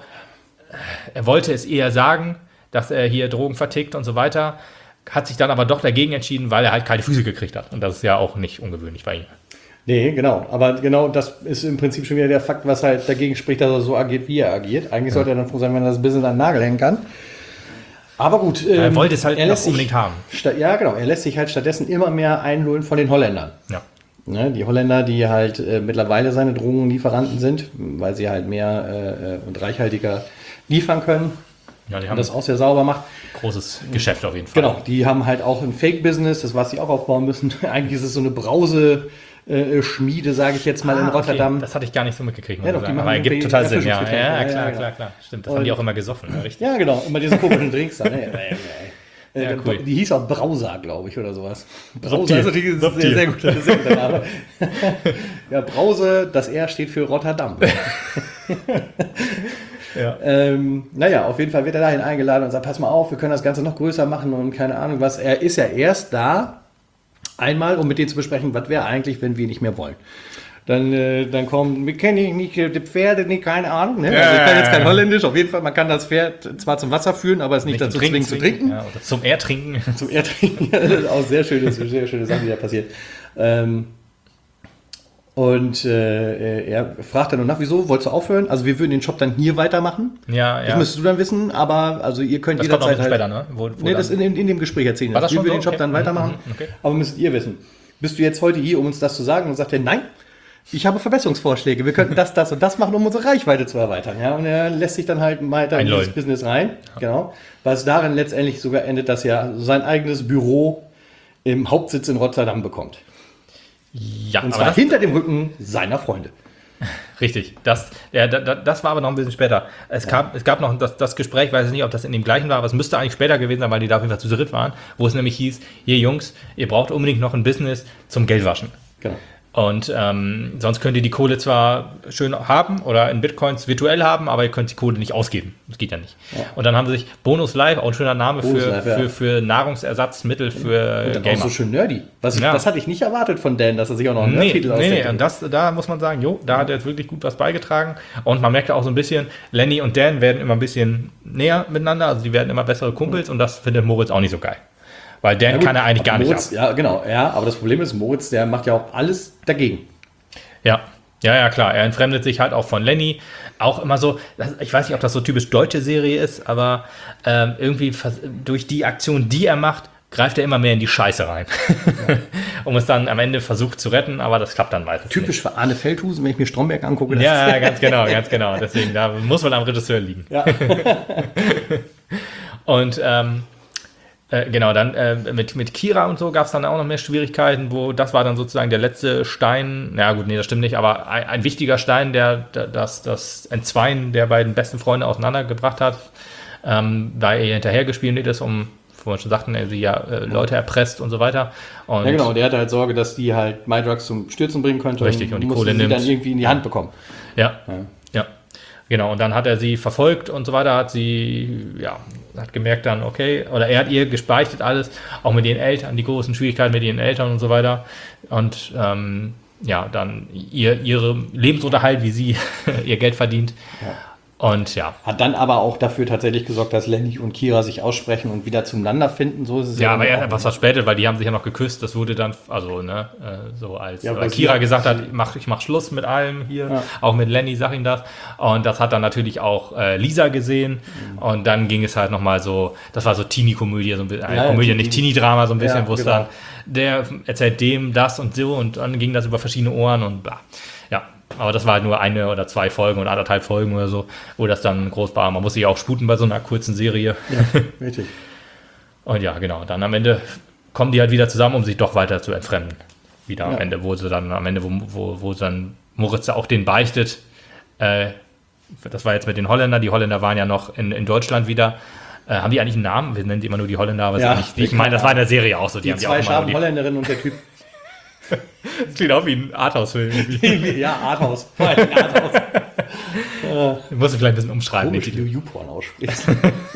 er wollte es eher sagen, dass er hier Drogen vertickt und so weiter, hat sich dann aber doch dagegen entschieden, weil er halt kalte Füße gekriegt hat. Und das ist ja auch nicht ungewöhnlich bei ihm. Nee, genau. Aber genau das ist im Prinzip schon wieder der Fakt, was halt dagegen spricht, dass er so agiert, wie er agiert. Eigentlich sollte er dann froh sein, wenn er das Business an den Nagel hängen kann. Aber gut. er ähm, wollte es halt er noch lässt sich, unbedingt haben. sta- Ja, genau. Er lässt sich halt stattdessen immer mehr einlullen von den Holländern. Ja. Ne, die Holländer, die halt äh, mittlerweile seine Drogenlieferanten sind, weil sie halt mehr äh, und reichhaltiger liefern können. Ja, die Und haben das auch sehr sauber macht. großes Geschäft auf jeden Fall. Genau, die haben halt auch ein Fake-Business, das was sie auch aufbauen müssen. Eigentlich ist es so eine Brause-Schmiede, sage ich jetzt mal, in Ah, Rotterdam. Okay. Das hatte ich gar nicht so mitgekriegt. muss Ja, ich doch, sagen. die Aber machen ergibt total Sinn. Ja, Erfrischungsgetränke. ja, Ja, klar, ja, klar, genau. klar. Stimmt, das Und- haben die auch immer gesoffen. Ja, richtig. Ja, genau, immer diese komischen Drinks da. Ne? Äh, Ja, cool. Die hieß auch Brauser, glaube ich, oder sowas. Brause Subtil. ist natürlich ein Subtil. sehr, sehr guter, sehr guter Name. Ja, Brause, das R steht für Rotterdam. Ja. Ähm, naja, auf jeden Fall wird er dahin eingeladen und sagt, pass mal auf, wir können das Ganze noch größer machen und keine Ahnung was. Er ist ja erst da, einmal, um mit denen zu besprechen, was wäre eigentlich, wenn wir nicht mehr wollen. Dann, äh, dann kommen, wir kennen nicht äh, die Pferde, nicht, keine Ahnung. Ne? Also ich kann jetzt kein Holländisch, auf jeden Fall, man kann das Pferd zwar zum Wasser führen, aber es nicht, dazu zwingen zu trinken. Ja, oder zum Ertrinken. Zum Erdtrinken, ja, das ist auch sehr schöne, sehr schöne Sachen, die da passiert. Ähm, und äh, er fragt dann nur nach, wieso, wolltest du aufhören? Also wir würden den Shop dann hier weitermachen. Ja, ja. Das müsstest du dann wissen, aber also ihr könnt Das kommt auch jederzeit ein halt... bisschen später, ne? Wo, wo Nee, dann- das in, in, in dem Gespräch erzählen. War das wir schon würden so? den Shop Okay. dann weitermachen, Mhm, okay. aber müsstet ihr wissen. Bist du jetzt heute hier, um uns das zu sagen? Und dann sagt er, nein, ich habe Verbesserungsvorschläge. Wir könnten das, das und das machen, um unsere Reichweite zu erweitern. Ja, und er lässt sich dann halt weiter in Einlullen. dieses Business rein. Genau. Weil es darin letztendlich sogar endet, dass er sein eigenes Büro im Hauptsitz in Rotterdam bekommt. Ja, Und aber zwar das, hinter dem Rücken seiner Freunde. richtig. Das, ja, da, da, das war aber noch ein bisschen später. Es, gab, es gab noch das, das Gespräch, weiß ich nicht, ob das in dem gleichen war, aber es müsste eigentlich später gewesen sein, weil die da auf jeden Fall zu dritt waren, wo es nämlich hieß, hier Jungs, ihr braucht unbedingt noch ein Business zum Geldwaschen. Genau. Und ähm, sonst könnt ihr die Kohle zwar schön haben oder in Bitcoins virtuell haben, aber ihr könnt die Kohle nicht ausgeben. Das geht ja nicht. Ja. Und dann haben sie sich Bonus Live, auch ein schöner Name Bonus für, Live, ja. für, für Nahrungsersatzmittel für Und dann Gamer. auch so schön nerdy. Was ich, Ja. Das hatte ich nicht erwartet von Dan, dass er sich auch noch einen Nee, Nerd-Titel nee, nee, ausdenkt. und das, da muss man sagen, jo, da hat er jetzt wirklich gut was beigetragen. Und man merkt auch so ein bisschen, Lenny und Dan werden immer ein bisschen näher miteinander, also die werden immer bessere Kumpels und das findet Moritz auch nicht so geil. Weil Dan Ja, gut, kann er eigentlich aber gar nicht Moritz, ab. Ja, genau. Ja, aber das Problem ist, Moritz, der macht ja auch alles dagegen. Ja, ja, ja, klar. Er entfremdet sich halt auch von Lenny. Auch immer so, das, ich weiß nicht, ob das so typisch deutsche Serie ist, aber ähm, irgendwie vers- durch die Aktion, die er macht, greift er immer mehr in die Scheiße rein. um es dann am Ende versucht zu retten, aber das klappt dann meistens Typisch für Arne Feldhusen, wenn ich mir Stromberg angucke. nicht. das Ja, ist- ja, ganz genau, ganz genau. Deswegen, da muss man am Regisseur liegen. ja. Und ähm, äh, genau, dann äh, mit, mit Kira und so gab es dann auch noch mehr Schwierigkeiten, wo das war dann sozusagen der letzte Stein, na gut, nee, das stimmt nicht, aber ein, ein wichtiger Stein, der, der das, das Entzweien der beiden besten Freunde auseinandergebracht hat, ähm, weil er hinterhergespielt ist, um, wo wir schon sagten, er sie ja äh, Leute erpresst und so weiter. Und ja, genau. Der hatte halt Sorge, dass die halt MyDrugs zum Stürzen bringen könnte. Richtig, und die musste Kohle sie nimmt. dann irgendwie in die Hand bekommen. Ja, Ja. ja, genau. Und dann hat er sie verfolgt und so weiter, hat sie, ja, hat gemerkt dann, okay, oder er hat ihr gespeichert alles, auch mit ihren Eltern, die großen Schwierigkeiten mit ihren Eltern und so weiter. Und ähm, ja, dann ihr, ihre Lebensunterhalt, wie sie ihr Geld verdient. Ja. Und ja, Hat dann aber auch dafür tatsächlich gesorgt, dass Lenny und Kira sich aussprechen und wieder zueinander finden. So ist es ja, dann aber auch. er was verspätet, weil die haben sich ja noch geküsst. Das wurde dann, also, ne, äh, so als Ja, weil weil Kira sie- gesagt hat, mach, ich mach Schluss mit allem hier, Ja. auch mit Lenny, sag ihm das. Und das hat dann natürlich auch äh, Lisa gesehen. Mhm. Und dann ging es halt nochmal so, das war so Teenie-Komödie, so ein bisschen, äh, Ja, ja, Komödie, Teenie- nicht Teenie-Drama, so ein bisschen, Ja, wo es genau. dann, der erzählt dem das und so und dann ging das über verschiedene Ohren und bla. Ja. Aber das war halt nur eine oder zwei Folgen oder anderthalb Folgen oder so, wo das dann groß war. Man muss sich auch sputen bei so einer kurzen Serie. Ja, richtig. Und ja, genau. Dann am Ende kommen die halt wieder zusammen, um sich doch weiter zu entfremden. Wieder am Ja. Ende, wo sie dann, am Ende, wo, wo, wo dann Moritz auch den beichtet. Äh, das war jetzt mit den Holländern. Die Holländer waren ja noch in, in Deutschland wieder. Äh, haben die eigentlich einen Namen? Wir nennen die immer nur die Holländer, aber Ja, ja, nicht, ich meine, das war in der Serie auch so. Die, haben zwei auch immer scharfen nur die, Holländerinnen und der Typ. das klingt auch wie ein Arthouse-Film. ja, Arthouse. Vor allem Arthouse. Ich muss vielleicht ein bisschen umschreiben. Den Komisch, wie Titel. du YouPorn aussprichst.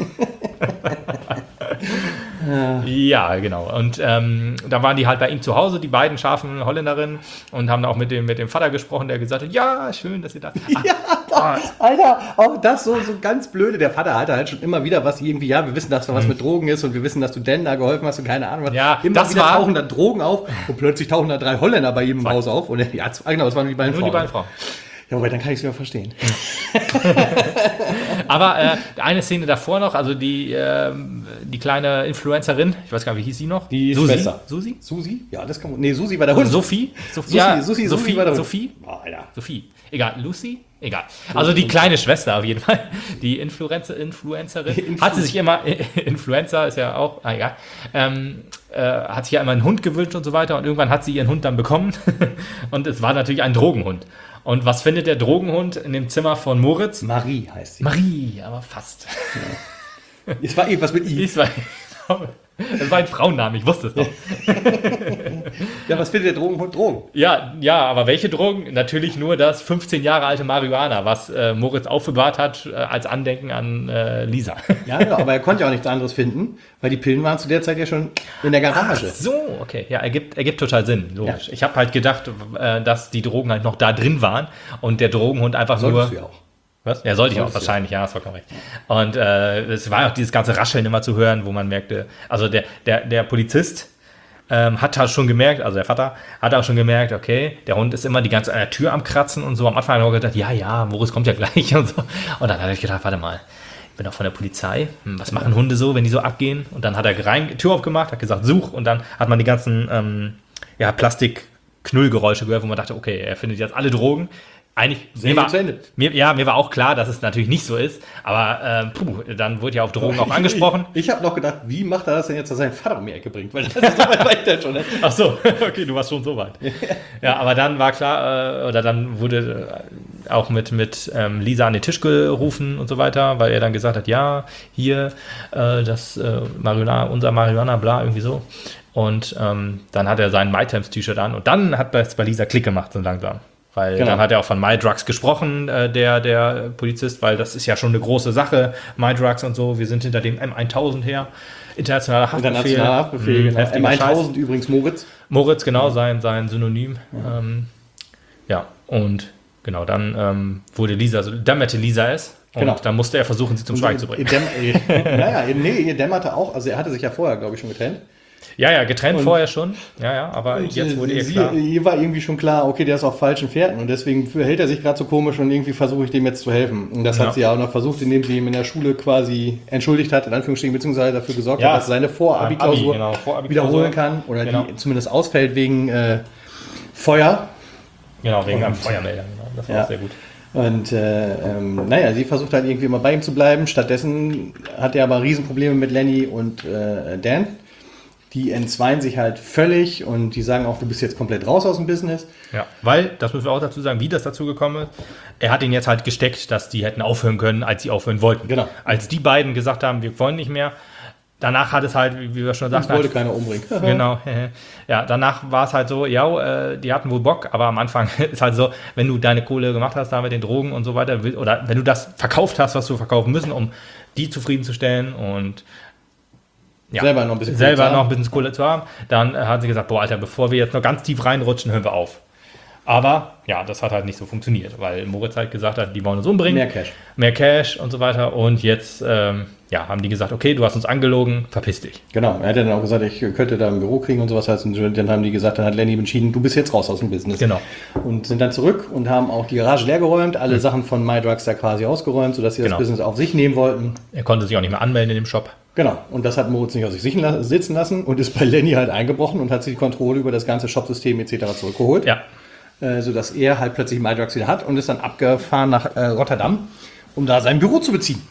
Ja, genau. Und ähm, da waren die halt bei ihm zu Hause, die beiden scharfen Holländerinnen, und haben auch mit dem, mit dem Vater gesprochen, der gesagt hat, ja, schön, dass ihr da... Ah, Ja, ah, Alter, auch das so, so ganz blöde. Der Vater hatte halt schon immer wieder was irgendwie, ja, wir wissen, dass da was mit Drogen ist und wir wissen, dass du Dan da geholfen hast und keine Ahnung was. Ja, immer das wieder war- tauchen da Drogen auf und plötzlich tauchen da drei Holländer bei ihm im Haus auf. Und ja, zwei- genau, das waren die beiden nur die Frauen. beiden Frauen. Ja, aber dann kann ich es wieder verstehen. Aber äh, eine Szene davor noch, also die, äh, die kleine Influencerin, ich weiß gar nicht, wie hieß sie noch? Die Susi? Schwester. Susi? Susi? Ja, das kann man. Nee, Susi war der Hund. Sophie? Sophie, Susi, ja, Susi, Susi Sophie, war der Hund. Sophie? Oh, Alter. Sophie. Egal, Lucy? Egal. Also die kleine Schwester auf jeden Fall. Die Influencer, Influencerin. Influ- Hat sie sich immer, Influencer ist ja auch, ah, egal, ähm, äh, hat sich ja immer einen Hund gewünscht und so weiter und irgendwann hat sie ihren Hund dann bekommen und es war natürlich ein Drogenhund. Und was findet der Drogenhund in dem Zimmer von Moritz? Marie heißt sie. Marie, aber fast. Es war irgendwas mit I. Ich war, das war ein Frauenname, ich wusste es doch. Ja, was findet der Drogenhund? Drogen. Ja, ja, aber welche Drogen? Natürlich nur das fünfzehn Jahre alte Marihuana, was äh, Moritz aufbewahrt hat äh, als Andenken an äh, Lisa. Ja, genau, aber er konnte ja auch nichts anderes finden, weil die Pillen waren zu der Zeit ja schon in der Garage. Ach so, okay. Ja, ergibt, ergibt total Sinn, logisch. Ja. Ich habe halt gedacht, äh, dass die Drogen halt noch da drin waren und der Drogenhund einfach Solltest nur... du ja auch. Was? Ja, sollte ich auch, Solltest du wahrscheinlich, ja, ist vollkommen recht. Und äh, es war auch dieses ganze Rascheln immer zu hören, wo man merkte, also der, der, der Polizist ähm, hat halt schon gemerkt, also der Vater hat auch schon gemerkt, okay, der Hund ist immer die ganze an der Tür am Kratzen und so. Am Anfang hat er gedacht, ja, ja, Moritz kommt ja gleich und so. Und dann hat er gedacht, warte mal, ich bin doch von der Polizei, hm, was machen Hunde so, wenn die so abgehen? Und dann hat er rein, Tür aufgemacht, hat gesagt, such, und dann hat man die ganzen ähm, ja, Plastik-Knüllgeräusche gehört, wo man dachte, okay, er findet jetzt alle Drogen. Eigentlich, mir war, zu Ende. mir, ja, mir war auch klar, dass es natürlich nicht so ist, aber ähm, puh, dann wurde ja auf Drogen auch angesprochen. Ich, ich habe noch gedacht, wie macht er das denn jetzt, dass er seinen Vater um die Ecke bringt? Weil das ist so weit weiter schon. Ne? Ach so, okay, du warst schon so weit. Ja, aber dann war klar, äh, oder dann wurde äh, auch mit, mit ähm, Lisa an den Tisch gerufen und so weiter, weil er dann gesagt hat, ja, hier, äh, das äh, Marihuana, unser Marihuana, bla, irgendwie so. Und ähm, dann hat er sein MyTimes-T-Shirt an und dann hat es bei Lisa Klick gemacht, so langsam. Weil genau. Dann hat er auch von MyDrugs gesprochen, äh, der, der Polizist, weil das ist ja schon eine große Sache, MyDrugs und so. Wir sind hinter dem M tausend her, internationaler Haftbefehl. Internationaler Haftbefehl, Mhm, genau. heftiger M tausend Scheiß. übrigens Moritz. Moritz, genau, sein, sein Synonym. Ja, ähm, ja. Und genau, dann ähm, wurde Lisa, so dämmerte Lisa es. Und Genau. dann musste er versuchen, sie zum Schweigen zu Ihr bringen. dämm- naja, nee, ihr dämmerte auch, also er hatte sich ja vorher, glaube ich, schon getrennt. Ja, ja, getrennt Und- vorher schon. Ja, ja, aber Und jetzt wurde ihr sie, klar. Ihr war irgendwie schon klar, okay, der ist auf falschen Fährten und deswegen verhält er sich gerade so komisch und irgendwie versuche ich dem jetzt zu helfen. Und das Ja. hat sie ja auch noch versucht, indem sie ihm in der Schule quasi entschuldigt hat, in Anführungsstrichen, beziehungsweise dafür gesorgt Ja. hat, dass er seine Vorabiklausur Abi, genau, Vorabiklausur. wiederholen kann oder Genau. die zumindest ausfällt wegen äh, Feuer. Genau, wegen Und- einem Feuermelder. Genau. Das war Ja. auch sehr gut. Und äh, ähm, naja, sie versucht halt irgendwie immer bei ihm zu bleiben. Stattdessen hat er aber Riesenprobleme mit Lenny und äh, Dan. Die entzweien sich halt völlig und die sagen auch, du bist jetzt komplett raus aus dem Business. Ja, weil, das müssen wir auch dazu sagen, wie das dazu gekommen ist. Er hat ihn jetzt halt gesteckt, dass die hätten aufhören können, als sie aufhören wollten. Genau. Als die beiden gesagt haben, wir wollen nicht mehr, danach hat es halt, wie wir schon Das sagten, wollte halt, keiner umbringen. genau, ja, danach war es halt so, ja, äh, die hatten wohl Bock, aber am Anfang ist halt so, wenn du deine Kohle gemacht hast, da mit den Drogen und so weiter, will- oder wenn du das verkauft hast, was du verkaufen müssen, um die zufriedenzustellen und ja, Selber noch ein bisschen Kohle selber zu haben. noch ein bisschen Kohle zu haben, dann äh, hat sie gesagt, boah, Alter, bevor wir jetzt noch ganz tief reinrutschen, hören wir auf. Aber ja, das hat halt nicht so funktioniert, weil Moritz halt gesagt hat, die wollen uns umbringen. Mehr Cash. Mehr Cash und so weiter. Und jetzt ähm, ja, haben die gesagt, okay, du hast uns angelogen, verpiss dich. Genau, er hat ja dann auch gesagt, ich könnte da ein Büro kriegen und sowas. Und dann haben die gesagt, dann hat Lenny entschieden, du bist jetzt raus aus dem Business. Genau. Und sind dann zurück und haben auch die Garage leergeräumt, alle Mhm. Sachen von MyDrugs da quasi ausgeräumt, sodass sie Genau. das Business auf sich nehmen wollten. Er konnte sich auch nicht mehr anmelden in dem Shop. Genau, und das hat Moritz nicht auf sich sichen la- sitzen lassen und ist bei Lenny halt eingebrochen und hat sich die Kontrolle über das ganze Shopsystem et cetera zurückgeholt. Ja, Äh, sodass er halt plötzlich MyDrugs wieder hat und ist dann abgefahren nach äh, Rotterdam, um da sein Büro zu beziehen.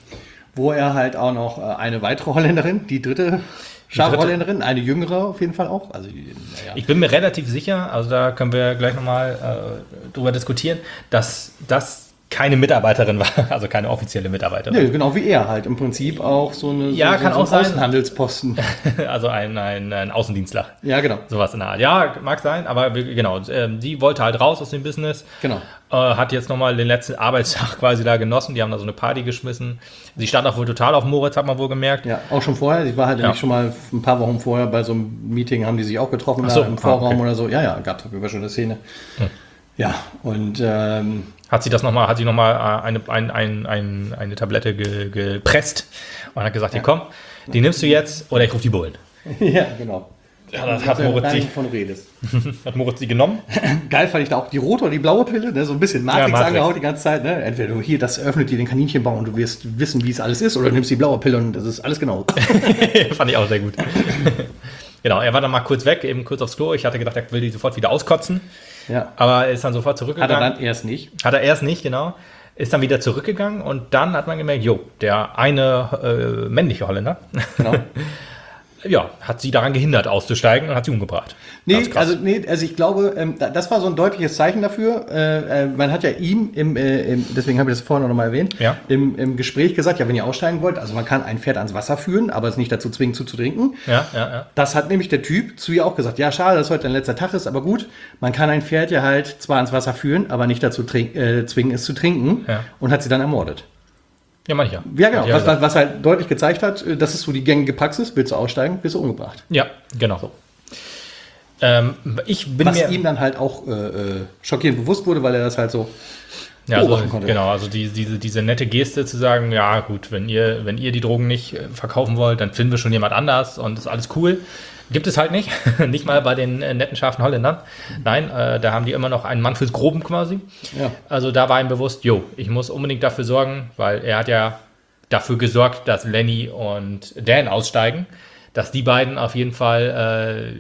Wo er halt auch noch äh, eine weitere Holländerin, die dritte Schafholländerin, eine jüngere auf jeden Fall auch. Also, die, naja. ich bin mir relativ sicher, also da können wir gleich nochmal äh, drüber diskutieren, dass das keine Mitarbeiterin war, also keine offizielle Mitarbeiterin. Nee, genau wie er halt im Prinzip auch so eine Ja, so, kann so auch sein. Außenhandelsposten. Also ein, ein, ein Außendienstler. Ja, genau. Sowas in der Art. Ja, mag sein, aber wir- genau, ähm, die wollte halt raus aus dem Business. Genau. Äh, hat jetzt nochmal den letzten Arbeitstag quasi da genossen. Die haben da so eine Party geschmissen. Sie stand auch wohl total auf Moritz, hat man wohl gemerkt. Ja, auch schon vorher. Ich war halt Ja. nämlich schon mal ein paar Wochen vorher bei so einem Meeting, haben die sich auch getroffen Ach so, da im ah, Vorraum okay. oder so. Ja, ja, gab es auf jeden Fall schon eine Szene. Ja, und ähm, Hat sie das nochmal, hat sie nochmal äh, eine, ein, ein, ein, eine Tablette ge, gepresst und hat gesagt, hier komm, die nimmst du jetzt oder ich rufe die Bullen. ja, genau. Ja, das hat Moritz, die, von redest. hat Moritz die genommen. Geil fand ich da auch die rote oder die blaue Pille, ne? So ein bisschen Matrix, ja, Matrix angehaut die ganze Zeit. Ne? Entweder du hier, das öffnet dir den Kaninchenbau und du wirst wissen, wie es alles ist, oder du nimmst die blaue Pille und das ist alles genau. Fand ich auch sehr gut. Genau, er war dann mal kurz weg, eben kurz aufs Klo. Ich hatte gedacht, er will die sofort wieder auskotzen. Ja. Aber er ist dann sofort zurückgegangen. Hat er dann erst nicht. Hat er erst nicht, genau. Ist dann wieder zurückgegangen und dann hat man gemerkt, jo, der eine äh, männliche Holländer, genau. ja, hat sie daran gehindert auszusteigen und hat sie umgebracht. Nee, also, nee, also ich glaube, ähm, das war so ein deutliches Zeichen dafür. Äh, äh, man hat ja ihm, im, äh, im, deswegen habe ich das vorhin noch mal erwähnt, ja. im, im Gespräch gesagt, ja, wenn ihr aussteigen wollt, also man kann ein Pferd ans Wasser führen, aber es nicht dazu zwingen, zuzutrinken. Ja, ja, ja. Das hat nämlich der Typ zu ihr auch gesagt. Ja, schade, dass heute dein letzter Tag ist, aber gut, man kann ein Pferd ja halt zwar ans Wasser führen, aber nicht dazu trink, äh, zwingen, es zu trinken, ja. Und hat sie dann ermordet. Ja, mancher. Ja, genau. Was, was, was halt deutlich gezeigt hat, das ist so die gängige Praxis. Willst du aussteigen, bist du umgebracht. Ja, genau. So. Ähm, ich bin was mir ihm dann halt auch äh, schockierend bewusst wurde, weil er das halt so ja, beobachten so, konnte. Genau, also die, diese, diese nette Geste zu sagen, ja gut, wenn ihr, wenn ihr die Drogen nicht äh, verkaufen wollt, dann finden wir schon jemand anders und ist alles cool. Gibt es halt nicht. Nicht mal bei den äh, netten, scharfen Holländern. Nein, äh, da haben die immer noch einen Mann fürs Groben quasi. Ja. Also da war ihm bewusst, jo, ich muss unbedingt dafür sorgen, weil er hat ja dafür gesorgt, dass Lenny und Dan aussteigen, dass die beiden auf jeden Fall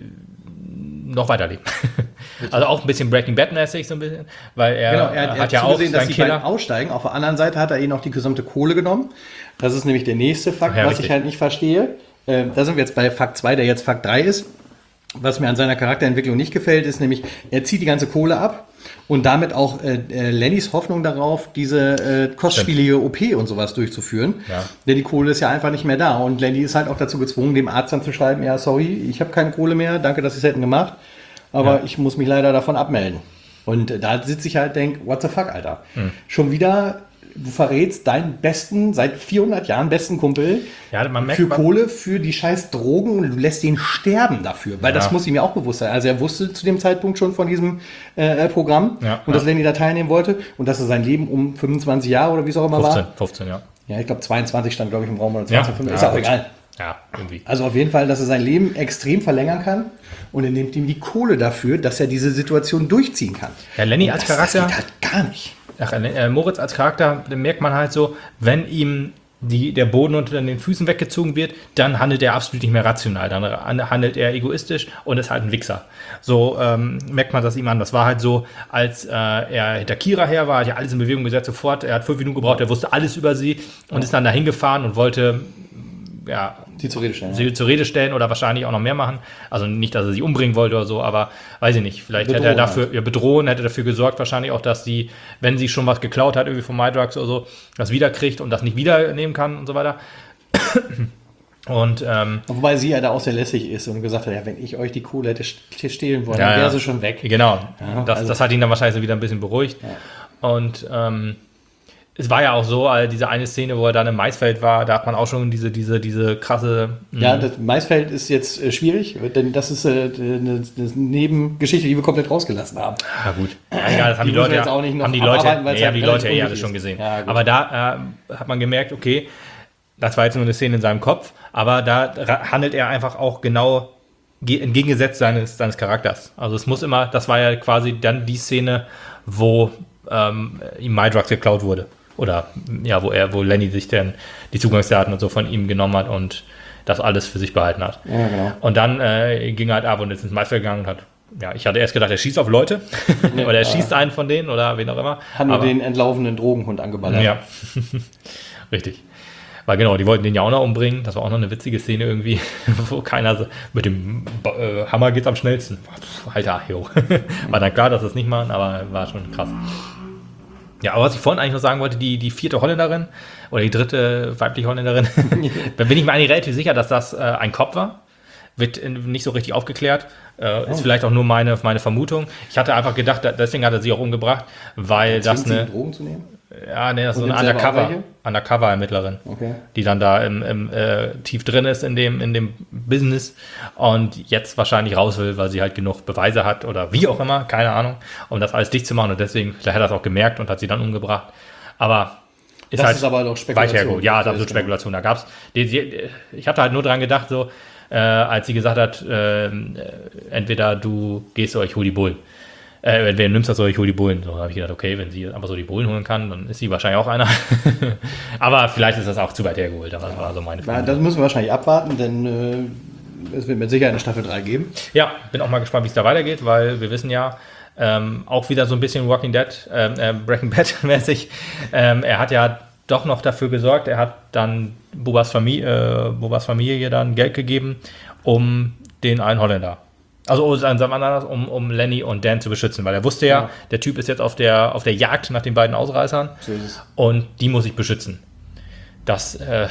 äh, noch weiterleben. Also auch ein bisschen Breaking Bad-mäßig so ein bisschen, weil er, genau, er, er hat, hat ja auch gesehen, dass die beiden aussteigen. Auf der anderen Seite hat er ihnen noch die gesamte Kohle genommen. Das ist nämlich der nächste Fakt, ja, was richtig. Ich halt nicht verstehe. Da sind wir jetzt bei Fakt zwei, der jetzt Fakt drei ist. Was mir an seiner Charakterentwicklung nicht gefällt, ist nämlich, er zieht die ganze Kohle ab und damit auch äh, Lennys Hoffnung darauf, diese äh, kostspielige O P und sowas durchzuführen. Ja. Denn die Kohle ist ja einfach nicht mehr da. Und Lenny ist halt auch dazu gezwungen, dem Arzt dann zu schreiben, ja, sorry, ich habe keine Kohle mehr, danke, dass Sie es hätten gemacht, aber ja. ich muss mich leider davon abmelden. Und äh, da sitze ich halt und denke, what the fuck, Alter. Hm. Schon wieder... Du verrätst deinen besten, seit vierhundert Jahren besten Kumpel ja, man merkt, für Kohle, für die scheiß Drogen und du lässt ihn sterben dafür. Weil ja. das muss ihm ja auch bewusst sein. Also er wusste zu dem Zeitpunkt schon von diesem äh, Programm ja, und ja. dass Lenny da teilnehmen wollte und dass er sein Leben um fünfundzwanzig Jahre oder wie es auch immer fünfzehn, war. fünfzehn, ja. Ja, ich glaube zweiundzwanzig stand, glaube ich, im Raum oder zwanzig, ja, fünfzehn. Ja, ist auch egal. Ja, irgendwie. Also auf jeden Fall, dass er sein Leben extrem verlängern kann und er nimmt ihm die Kohle dafür, dass er diese Situation durchziehen kann. Ja, Lenny als das, Charakter... Das geht halt gar nicht. Ach, äh, Moritz als Charakter, da merkt man halt so, wenn ihm die, der Boden unter den Füßen weggezogen wird, dann handelt er absolut nicht mehr rational, dann handelt er egoistisch und ist halt ein Wichser. So ähm, merkt man das ihm an. Das war halt so, als äh, er hinter Kira her war, hat ja alles in Bewegung gesetzt sofort, er hat fünf Minuten gebraucht, er wusste alles über sie und ja. ist dann dahin gefahren und wollte... Ja, sie zur Rede stellen. Sie ja. zur Rede stellen oder wahrscheinlich auch noch mehr machen. Also nicht, dass er sie umbringen wollte oder so, aber weiß ich nicht. Vielleicht bedrohen hätte er dafür, ja, bedrohen, hätte dafür gesorgt, wahrscheinlich auch, dass sie, wenn sie schon was geklaut hat, irgendwie von MyDrugs oder so, das wiederkriegt und das nicht wiedernehmen kann und so weiter. Und, ähm, wobei sie ja da auch sehr lässig ist und gesagt hat, ja, wenn ich euch die Kohle hätte stehlen wollen, ja, dann wäre ja. sie schon weg. Genau, ja, das, also. das hat ihn dann wahrscheinlich so wieder ein bisschen beruhigt. Ja. Und ähm, es war ja auch so, also diese eine Szene, wo er dann im Maisfeld war, da hat man auch schon diese, diese, diese krasse... Ja, das Maisfeld ist jetzt äh, schwierig, denn das ist äh, eine, eine Nebengeschichte, die wir komplett rausgelassen haben. Ja gut, ja, egal, das haben die, die Leute, jetzt auch nicht noch haben die Leute, nee, nee, haben die Leute ja alles schon gesehen. Ja, aber da äh, hat man gemerkt, okay, das war jetzt nur eine Szene in seinem Kopf, aber da handelt er einfach auch genau entgegengesetzt seines, seines Charakters. Also es muss immer, das war ja quasi dann die Szene, wo ähm, ihm MyDrugs geklaut wurde. Oder ja, wo er, wo Lenny sich dann die Zugangsdaten und so von ihm genommen hat und das alles für sich behalten hat. Ja, genau. Und dann äh, ging er halt ab und ist ins Maisfeld gegangen und hat, ja, ich hatte erst gedacht, er schießt auf Leute ja, oder er schießt einen von denen oder wen auch immer. Hat nur den entlaufenden Drogenhund angeballert. Ja, richtig. Weil genau, die wollten den ja auch noch umbringen. Das war auch noch eine witzige Szene irgendwie, wo keiner so, mit dem äh, Hammer geht's am schnellsten. Alter, jo. War dann klar, dass das nicht machen, aber war schon krass. Ja, aber was ich vorhin eigentlich noch sagen wollte, die, die vierte Holländerin oder die dritte weibliche Holländerin, da bin ich mir eigentlich relativ sicher, dass das äh, ein Cop war. Wird nicht so richtig aufgeklärt. Äh, oh. Ist vielleicht auch nur meine, meine Vermutung. Ich hatte einfach gedacht, deswegen hat er sie auch umgebracht, weil Jetzt das eine... Drogen zu nehmen? Ja, nee, das ist so eine Undercover, Undercover-Ermittlerin, okay. die dann da im, im, äh, tief drin ist in dem, in dem Business und jetzt wahrscheinlich raus will, weil sie halt genug Beweise hat oder wie auch immer, keine Ahnung, um das alles dicht zu machen und deswegen, vielleicht hat er das auch gemerkt und hat sie dann umgebracht. Aber ist das halt ist aber doch Spekulation. Ja, das ist absolut Spekulation. Da gab's, die, die, ich habe da halt nur dran gedacht, so, äh, als sie gesagt hat, äh, entweder du gehst oder ich hol die Bullen. Äh, entweder du nimmst das oder ich hol die Bullen. So habe ich gedacht, okay, wenn sie einfach so die Bullen holen kann, dann ist sie wahrscheinlich auch einer. Aber vielleicht ist das auch zu weit hergeholt. Aber das war so meine Frage. Das müssen wir wahrscheinlich abwarten, denn äh, es wird mit Sicherheit eine Staffel drei geben. Ja, bin auch mal gespannt, wie es da weitergeht, weil wir wissen ja, ähm, auch wieder so ein bisschen Walking Dead, äh, äh, Breaking Bad mäßig. Ähm, er hat ja doch noch dafür gesorgt, er hat dann Bobas Familie, äh, Bobas Familie dann Geld gegeben, um den einen Holländer, also um, um Lenny und Dan zu beschützen, weil er wusste ja, ja, der Typ ist jetzt auf der, auf der Jagd nach den beiden Ausreißern so und die muss ich beschützen. Dass äh,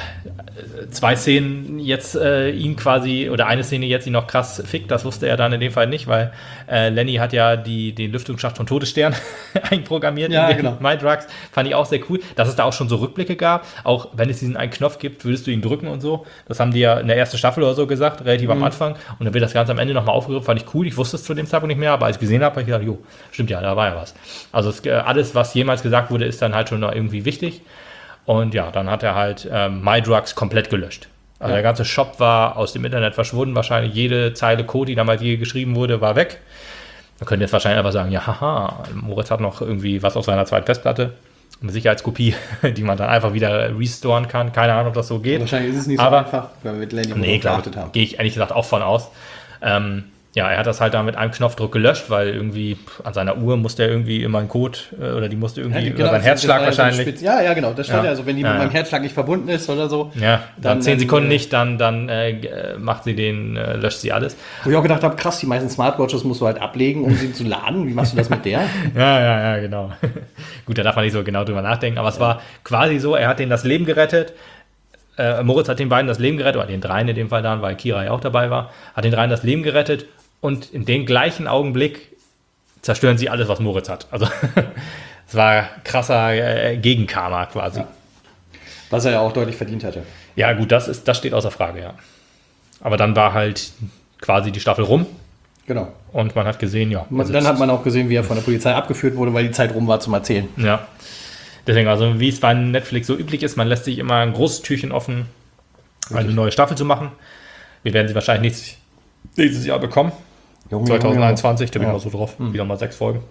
zwei Szenen jetzt äh, ihn quasi, oder eine Szene jetzt ihn noch krass fickt, das wusste er dann in dem Fall nicht, weil äh, Lenny hat ja die, den Lüftungsschacht von Todesstern einprogrammiert. Ja, in genau. My Drugs, fand ich auch sehr cool, dass es da auch schon so Rückblicke gab, auch wenn es diesen einen Knopf gibt, würdest du ihn drücken und so. Das haben die ja in der ersten Staffel oder so gesagt, relativ mhm. am Anfang, und dann wird das Ganze am Ende nochmal aufgegriffen, fand ich cool, ich wusste es zu dem Zeitpunkt nicht mehr, aber als ich gesehen habe, habe ich gedacht, jo, stimmt ja, da war ja was. Also es, alles, was jemals gesagt wurde, ist dann halt schon noch irgendwie wichtig. Und ja, dann hat er halt ähm, My Drugs komplett gelöscht. Also ja. Der ganze Shop war aus dem Internet verschwunden. Wahrscheinlich jede Zeile Code, die damals je geschrieben wurde, war weg. Man könnte jetzt wahrscheinlich einfach sagen, ja, haha, Moritz hat noch irgendwie was auf seiner zweiten Festplatte. Eine Sicherheitskopie, die man dann einfach wieder restoren kann. Keine Ahnung, ob das so geht. Wahrscheinlich ist es nicht Aber, so einfach, weil wir mit Lenny nee, klar, haben. Gehe ich ehrlich gesagt auch von aus. Ähm, Ja, er hat das halt dann mit einem Knopfdruck gelöscht, weil irgendwie an seiner Uhr musste er irgendwie immer einen Code äh, oder die musste irgendwie ja, genau, über seinen Herzschlag wahrscheinlich. So ja, ja, genau. Das stand ja, also wenn die ja, mit ja. meinem Herzschlag nicht verbunden ist oder so. Ja, dann, dann zehn dann, Sekunden äh, nicht, dann, dann äh, macht sie den, äh, löscht sie alles. Wo ich auch gedacht habe, krass, die meisten Smartwatches musst du halt ablegen, um sie zu laden. Wie machst du das mit der? ja, ja, ja, genau. Gut, da darf man nicht so genau drüber nachdenken, aber es ja. war quasi so, er hat denen das Leben gerettet. Äh, Moritz hat den beiden das Leben gerettet, oder den dreien in dem Fall dann, weil Kira ja auch dabei war, hat den dreien das Leben gerettet. Und in dem gleichen Augenblick zerstören sie alles, was Moritz hat. Also es war krasser äh, Gegenkarma quasi. Ja. Was er ja auch deutlich verdient hatte. Ja gut, das, ist, das steht außer Frage, ja. Aber dann war halt quasi die Staffel rum. Genau. Und man hat gesehen, ja. Man, dann hat man auch gesehen, wie er von der Polizei abgeführt wurde, weil die Zeit rum war zum Erzählen. Ja. Deswegen, also wie es bei Netflix so üblich ist, man lässt sich immer ein großes Türchen offen, eine Richtig. neue Staffel zu machen. Wir werden sie wahrscheinlich nächstes, nächstes Jahr bekommen. Junge, zwanzig einundzwanzig, da bin ich ja. mal so drauf. Hm. Wieder mal sechs Folgen.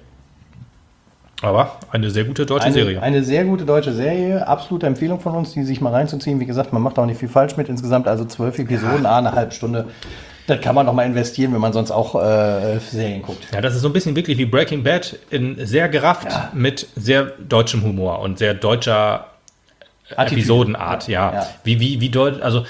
Aber eine sehr gute deutsche eine, Serie. Eine sehr gute deutsche Serie. Absolute Empfehlung von uns, die sich mal reinzuziehen. Wie gesagt, man macht auch nicht viel falsch mit. Insgesamt also zwölf Episoden, ja. eine halbe Stunde. Das kann man noch mal investieren, wenn man sonst auch äh, Serien guckt. Ja, das ist so ein bisschen wirklich wie Breaking Bad, in sehr gerafft ja. mit sehr deutschem Humor und sehr deutscher Attitüde. Episodenart. Ja, ja. Wie, wie, wie deutsch, also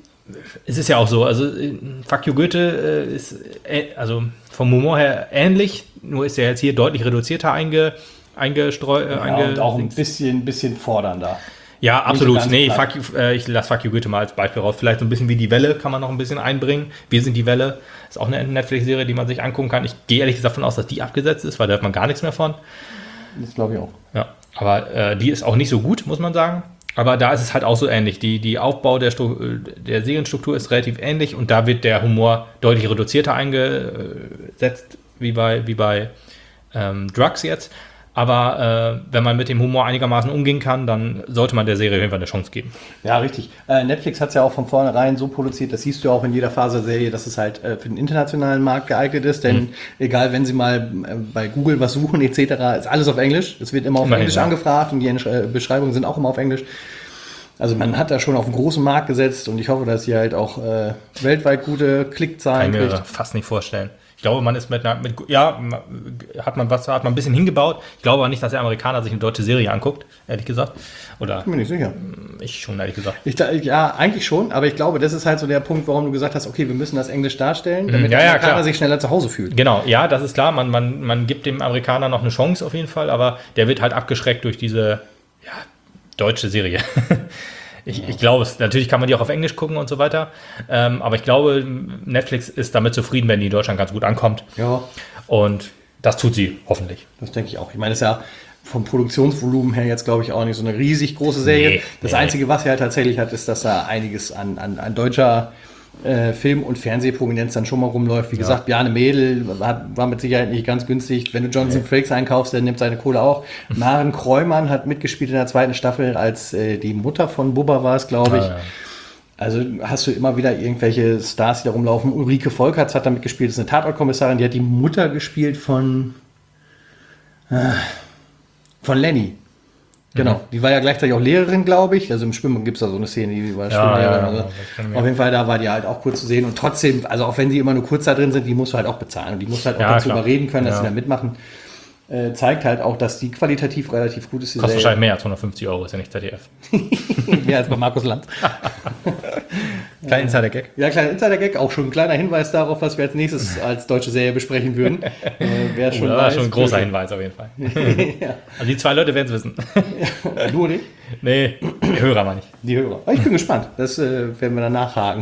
es ist ja auch so, also Fuck You Goethe äh, ist äh, also vom Humor her ähnlich, nur ist er jetzt hier deutlich reduzierter einge, eingestreut. Äh, ja, einge und auch ein bisschen, bisschen fordernder. Ja, absolut. So nee, fuck you, äh, ich lasse Fuck You Goethe mal als Beispiel raus. Vielleicht so ein bisschen wie Die Welle kann man noch ein bisschen einbringen. Wir sind die Welle. Ist auch eine Netflix-Serie, die man sich angucken kann. Ich gehe ehrlich gesagt davon aus, dass die abgesetzt ist, weil da hört man gar nichts mehr von. Das glaube ich auch. Ja, aber äh, die ist auch nicht so gut, muss man sagen. Aber da ist es halt auch so ähnlich. Die, die Aufbau der, Stru- der Serienstruktur ist relativ ähnlich und da wird der Humor deutlich reduzierter eingesetzt, wie bei, wie bei ähm, Drugs jetzt. Aber äh, wenn man mit dem Humor einigermaßen umgehen kann, dann sollte man der Serie auf jeden Fall eine Chance geben. Ja, richtig. Äh, Netflix hat es ja auch von vornherein so produziert, das siehst du ja auch in jeder Phase der Serie, dass es halt äh, für den internationalen Markt geeignet ist. Denn mhm. egal, wenn Sie mal äh, bei Google was suchen et cetera, ist alles auf Englisch. Es wird immer auf Immerhin, Englisch ja. angefragt und die äh, Beschreibungen sind auch immer auf Englisch. Also man hat da schon auf einen großen Markt gesetzt und ich hoffe, dass sie halt auch äh, weltweit gute Klickzahlen kriegt. Kann ich mir fast nicht vorstellen. Ich glaube, man ist mit einer, mit, ja, hat man was, hat man ein bisschen hingebaut. Ich glaube aber nicht, dass der Amerikaner sich eine deutsche Serie anguckt, ehrlich gesagt. Oder? Bin mir nicht sicher. Ich schon, ehrlich gesagt. Ich, ja, eigentlich schon, aber ich glaube, das ist halt so der Punkt, warum du gesagt hast, okay, wir müssen das Englisch darstellen, damit ja, der ja, Amerikaner klar. sich schneller zu Hause fühlt. Genau, ja, das ist klar. Man, man, man gibt dem Amerikaner noch eine Chance auf jeden Fall, aber der wird halt abgeschreckt durch diese ja, deutsche Serie. Ich, ich glaube es. Natürlich kann man die auch auf Englisch gucken und so weiter. Ähm, aber ich glaube, Netflix ist damit zufrieden, wenn die in Deutschland ganz gut ankommt. Ja. Und das tut sie hoffentlich. Das denke ich auch. Ich meine, das ist ja vom Produktionsvolumen her jetzt, glaube ich, auch nicht so eine riesig große Serie. Nee, das nee. Einzige, was sie halt tatsächlich hat, ist, dass da einiges an, an, an deutscher äh, Film- und Fernsehprominenz dann schon mal rumläuft. Wie ja. gesagt, Bjarne Mädel hat, war mit Sicherheit nicht ganz günstig. Wenn du Jonathan nee. Frakes einkaufst, der nimmt seine Kohle auch. Maren Kreumann hat mitgespielt in der zweiten Staffel, als äh, die Mutter von Bubba war es, glaube ich. Ah, ja. Also hast du immer wieder irgendwelche Stars, die da rumlaufen. Ulrike Volkerts hat da mitgespielt, das ist eine Tatortkommissarin, die hat die Mutter gespielt von, äh, von Lenny. Genau, mhm. Die war ja gleichzeitig auch Lehrerin, glaube ich. Also im Schwimmen gibt es da so eine Szene, die war ja, Schwimmlehrerin. ja, ja, also. Auf jeden Fall, da war die halt auch kurz zu sehen. Und trotzdem, also auch wenn die immer nur kurz da drin sind, die musst du halt auch bezahlen. Und die musst halt auch ja, dazu klar. überreden können, dass ja. sie da mitmachen. Äh, zeigt halt auch, dass die qualitativ relativ gut ist. Kostet wahrscheinlich mehr als hundertfünfzig Euro, ist ja nicht Z D F. Mehr als bei Markus Lanz. Kleiner Insider-Gag. Ja, kleiner Insider-Gag, auch schon ein kleiner Hinweis darauf, was wir als nächstes als deutsche Serie besprechen würden. Äh, wer schon oh, das weiß, war schon ein großer Hinweis auf jeden Fall. ja. Also die zwei Leute werden es wissen. ja, du nicht? Nee, die Hörer mal nicht. Die Hörer. Aber ich bin gespannt, das äh, werden wir dann nachhaken.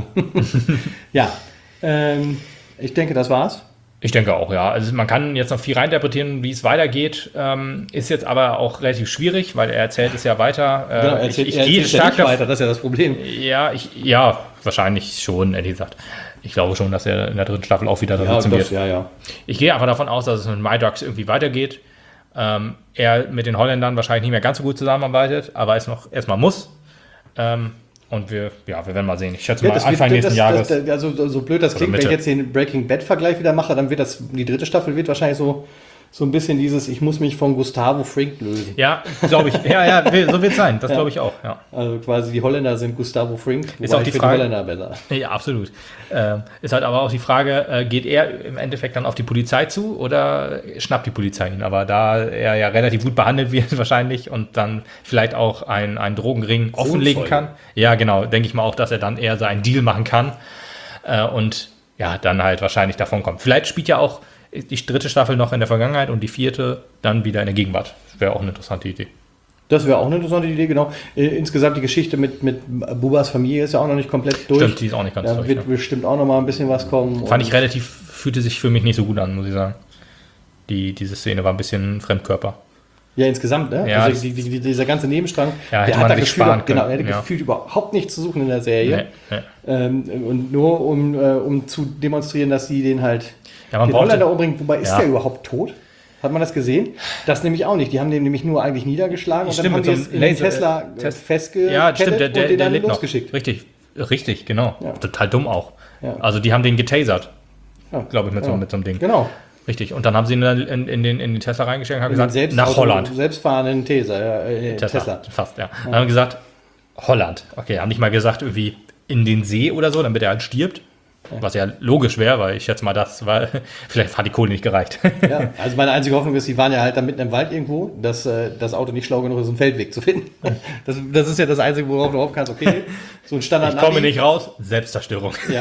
ja, ähm, ich denke, das war's. Ich denke auch, ja. Also man kann jetzt noch viel reininterpretieren, wie es weitergeht. Ähm, ist jetzt aber auch relativ schwierig, weil er erzählt es ja weiter. Äh, genau, er erzählt, ich, ich er gehe erzählt stark ja weiter, das ist ja das Problem. Ja, ich, ja, wahrscheinlich schon, ehrlich gesagt. Ich glaube schon, dass er in der dritten Staffel auch wieder da ja, sitzen das, wird. Ja, ja. Ich gehe einfach davon aus, dass es mit MyDucks irgendwie weitergeht. Ähm, er mit den Holländern wahrscheinlich nicht mehr ganz so gut zusammenarbeitet, aber es noch erstmal muss. Ähm, Und wir, ja, wir werden mal sehen. Ich schätze Ja, mal das Anfang wird, nächsten das, Jahres. Das, das, also so blöd das Oder klingt, wenn Mitte. ich jetzt den Breaking Bad-Vergleich wieder mache, dann wird das, die dritte Staffel wird wahrscheinlich so, so ein bisschen dieses, ich muss mich von Gustavo Frink lösen. Ja, glaube ich. Ja, ja, so wird es sein. Das Ja. glaube ich auch. Ja. Also quasi die Holländer sind Gustavo Frink, Ist auch die ich finde Frage- die Holländer besser. Ja, absolut. Ähm, ist halt aber auch die Frage, äh, geht er im Endeffekt dann auf die Polizei zu oder schnappt die Polizei ihn? Aber da er ja relativ gut behandelt wird wahrscheinlich und dann vielleicht auch ein, ein Drogenring offenlegen kann. Ja, genau. Denke ich mal auch, dass er dann eher so einen Deal machen kann äh, und ja, dann halt wahrscheinlich davon kommt. Vielleicht spielt ja auch die dritte Staffel noch in der Vergangenheit und die vierte dann wieder in der Gegenwart. Wäre auch eine interessante Idee. Das wäre auch eine interessante Idee, genau. Äh, Insgesamt die Geschichte mit, mit Bubas Familie ist ja auch noch nicht komplett durch. Stimmt, die ist auch nicht ganz Da durch. wird Ja. bestimmt auch noch mal ein bisschen was kommen. Fand Und- ich relativ, fühlte sich für mich nicht so gut an, muss ich sagen. Die, diese Szene war ein bisschen Fremdkörper. Ja, insgesamt, ne? Ja, also die, die, die, dieser ganze Nebenstrang, Ja, hätte der man hat da sich gefühlt, sparen genau, können, der hätte ja. gefühlt überhaupt nichts zu suchen in der Serie. Nee, nee. Ähm, und nur um, äh, um zu demonstrieren, dass sie den halt Ja, man den brauchte- Holländer umbringen. Wobei, ist Ja. der überhaupt tot? Hat man das gesehen? Das nämlich auch nicht. Die haben den nämlich nur eigentlich niedergeschlagen und Stimmt, dann haben mit die so es einem in den Laser- Tesla äh, äh, Test- festgekettet Ja, stimmt, der, und der, den der dann lebt noch. losgeschickt. Richtig, richtig, genau. Ja. Total dumm auch. Ja. Also die haben den getasert, Ja. glaube ich, mit, so, Ja. mit so einem Ding. Genau. Richtig. Und dann haben sie ihn dann in, in, den, in den Tesla reingesteckt und haben In den gesagt, selbst nach Auto- Holland. Selbstfahrenden Tesla. Ja, äh, Tesla. Tesla. Fast, ja. Dann haben wir gesagt, Holland. Okay, haben nicht mal gesagt, irgendwie in den See oder so, damit er halt stirbt. Was ja logisch wäre, weil ich schätze mal, das war, vielleicht hat die Kohle nicht gereicht. Ja, also meine einzige Hoffnung ist, die waren ja halt da mitten im Wald irgendwo, dass äh, das Auto nicht schlau genug ist, einen Feldweg zu finden. Das, das ist ja das Einzige, worauf du hoffen kannst. Okay, so ein Standard. Ich komme nicht raus, Selbstzerstörung. Ja.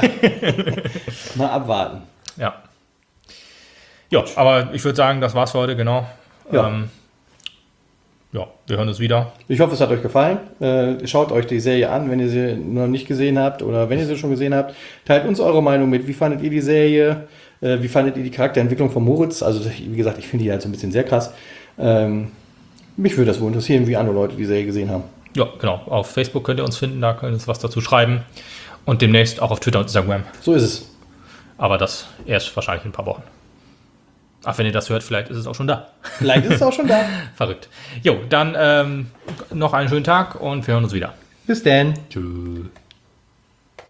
Mal abwarten. Ja. Ja, aber ich würde sagen, das war's für heute, genau. Ja. Ähm, ja, wir hören uns wieder. Ich hoffe, es hat euch gefallen. Äh, schaut euch die Serie an, wenn ihr sie noch nicht gesehen habt oder wenn ihr sie schon gesehen habt. Teilt uns eure Meinung mit. Wie fandet ihr die Serie? Äh, wie fandet ihr die Charakterentwicklung von Moritz? Also, wie gesagt, ich finde die halt so ein bisschen sehr krass. Ähm, mich würde das wohl interessieren, wie andere Leute die Serie gesehen haben. Ja, genau. Auf Facebook könnt ihr uns finden, da könnt ihr uns was dazu schreiben. Und demnächst auch auf Twitter und Instagram. So ist es. Aber das erst wahrscheinlich in ein paar Wochen. Ach, wenn ihr das hört, vielleicht ist es auch schon da. Vielleicht ist es auch schon da. Verrückt. Jo, dann ähm, noch einen schönen Tag und wir hören uns wieder. Bis dann. Tschüss.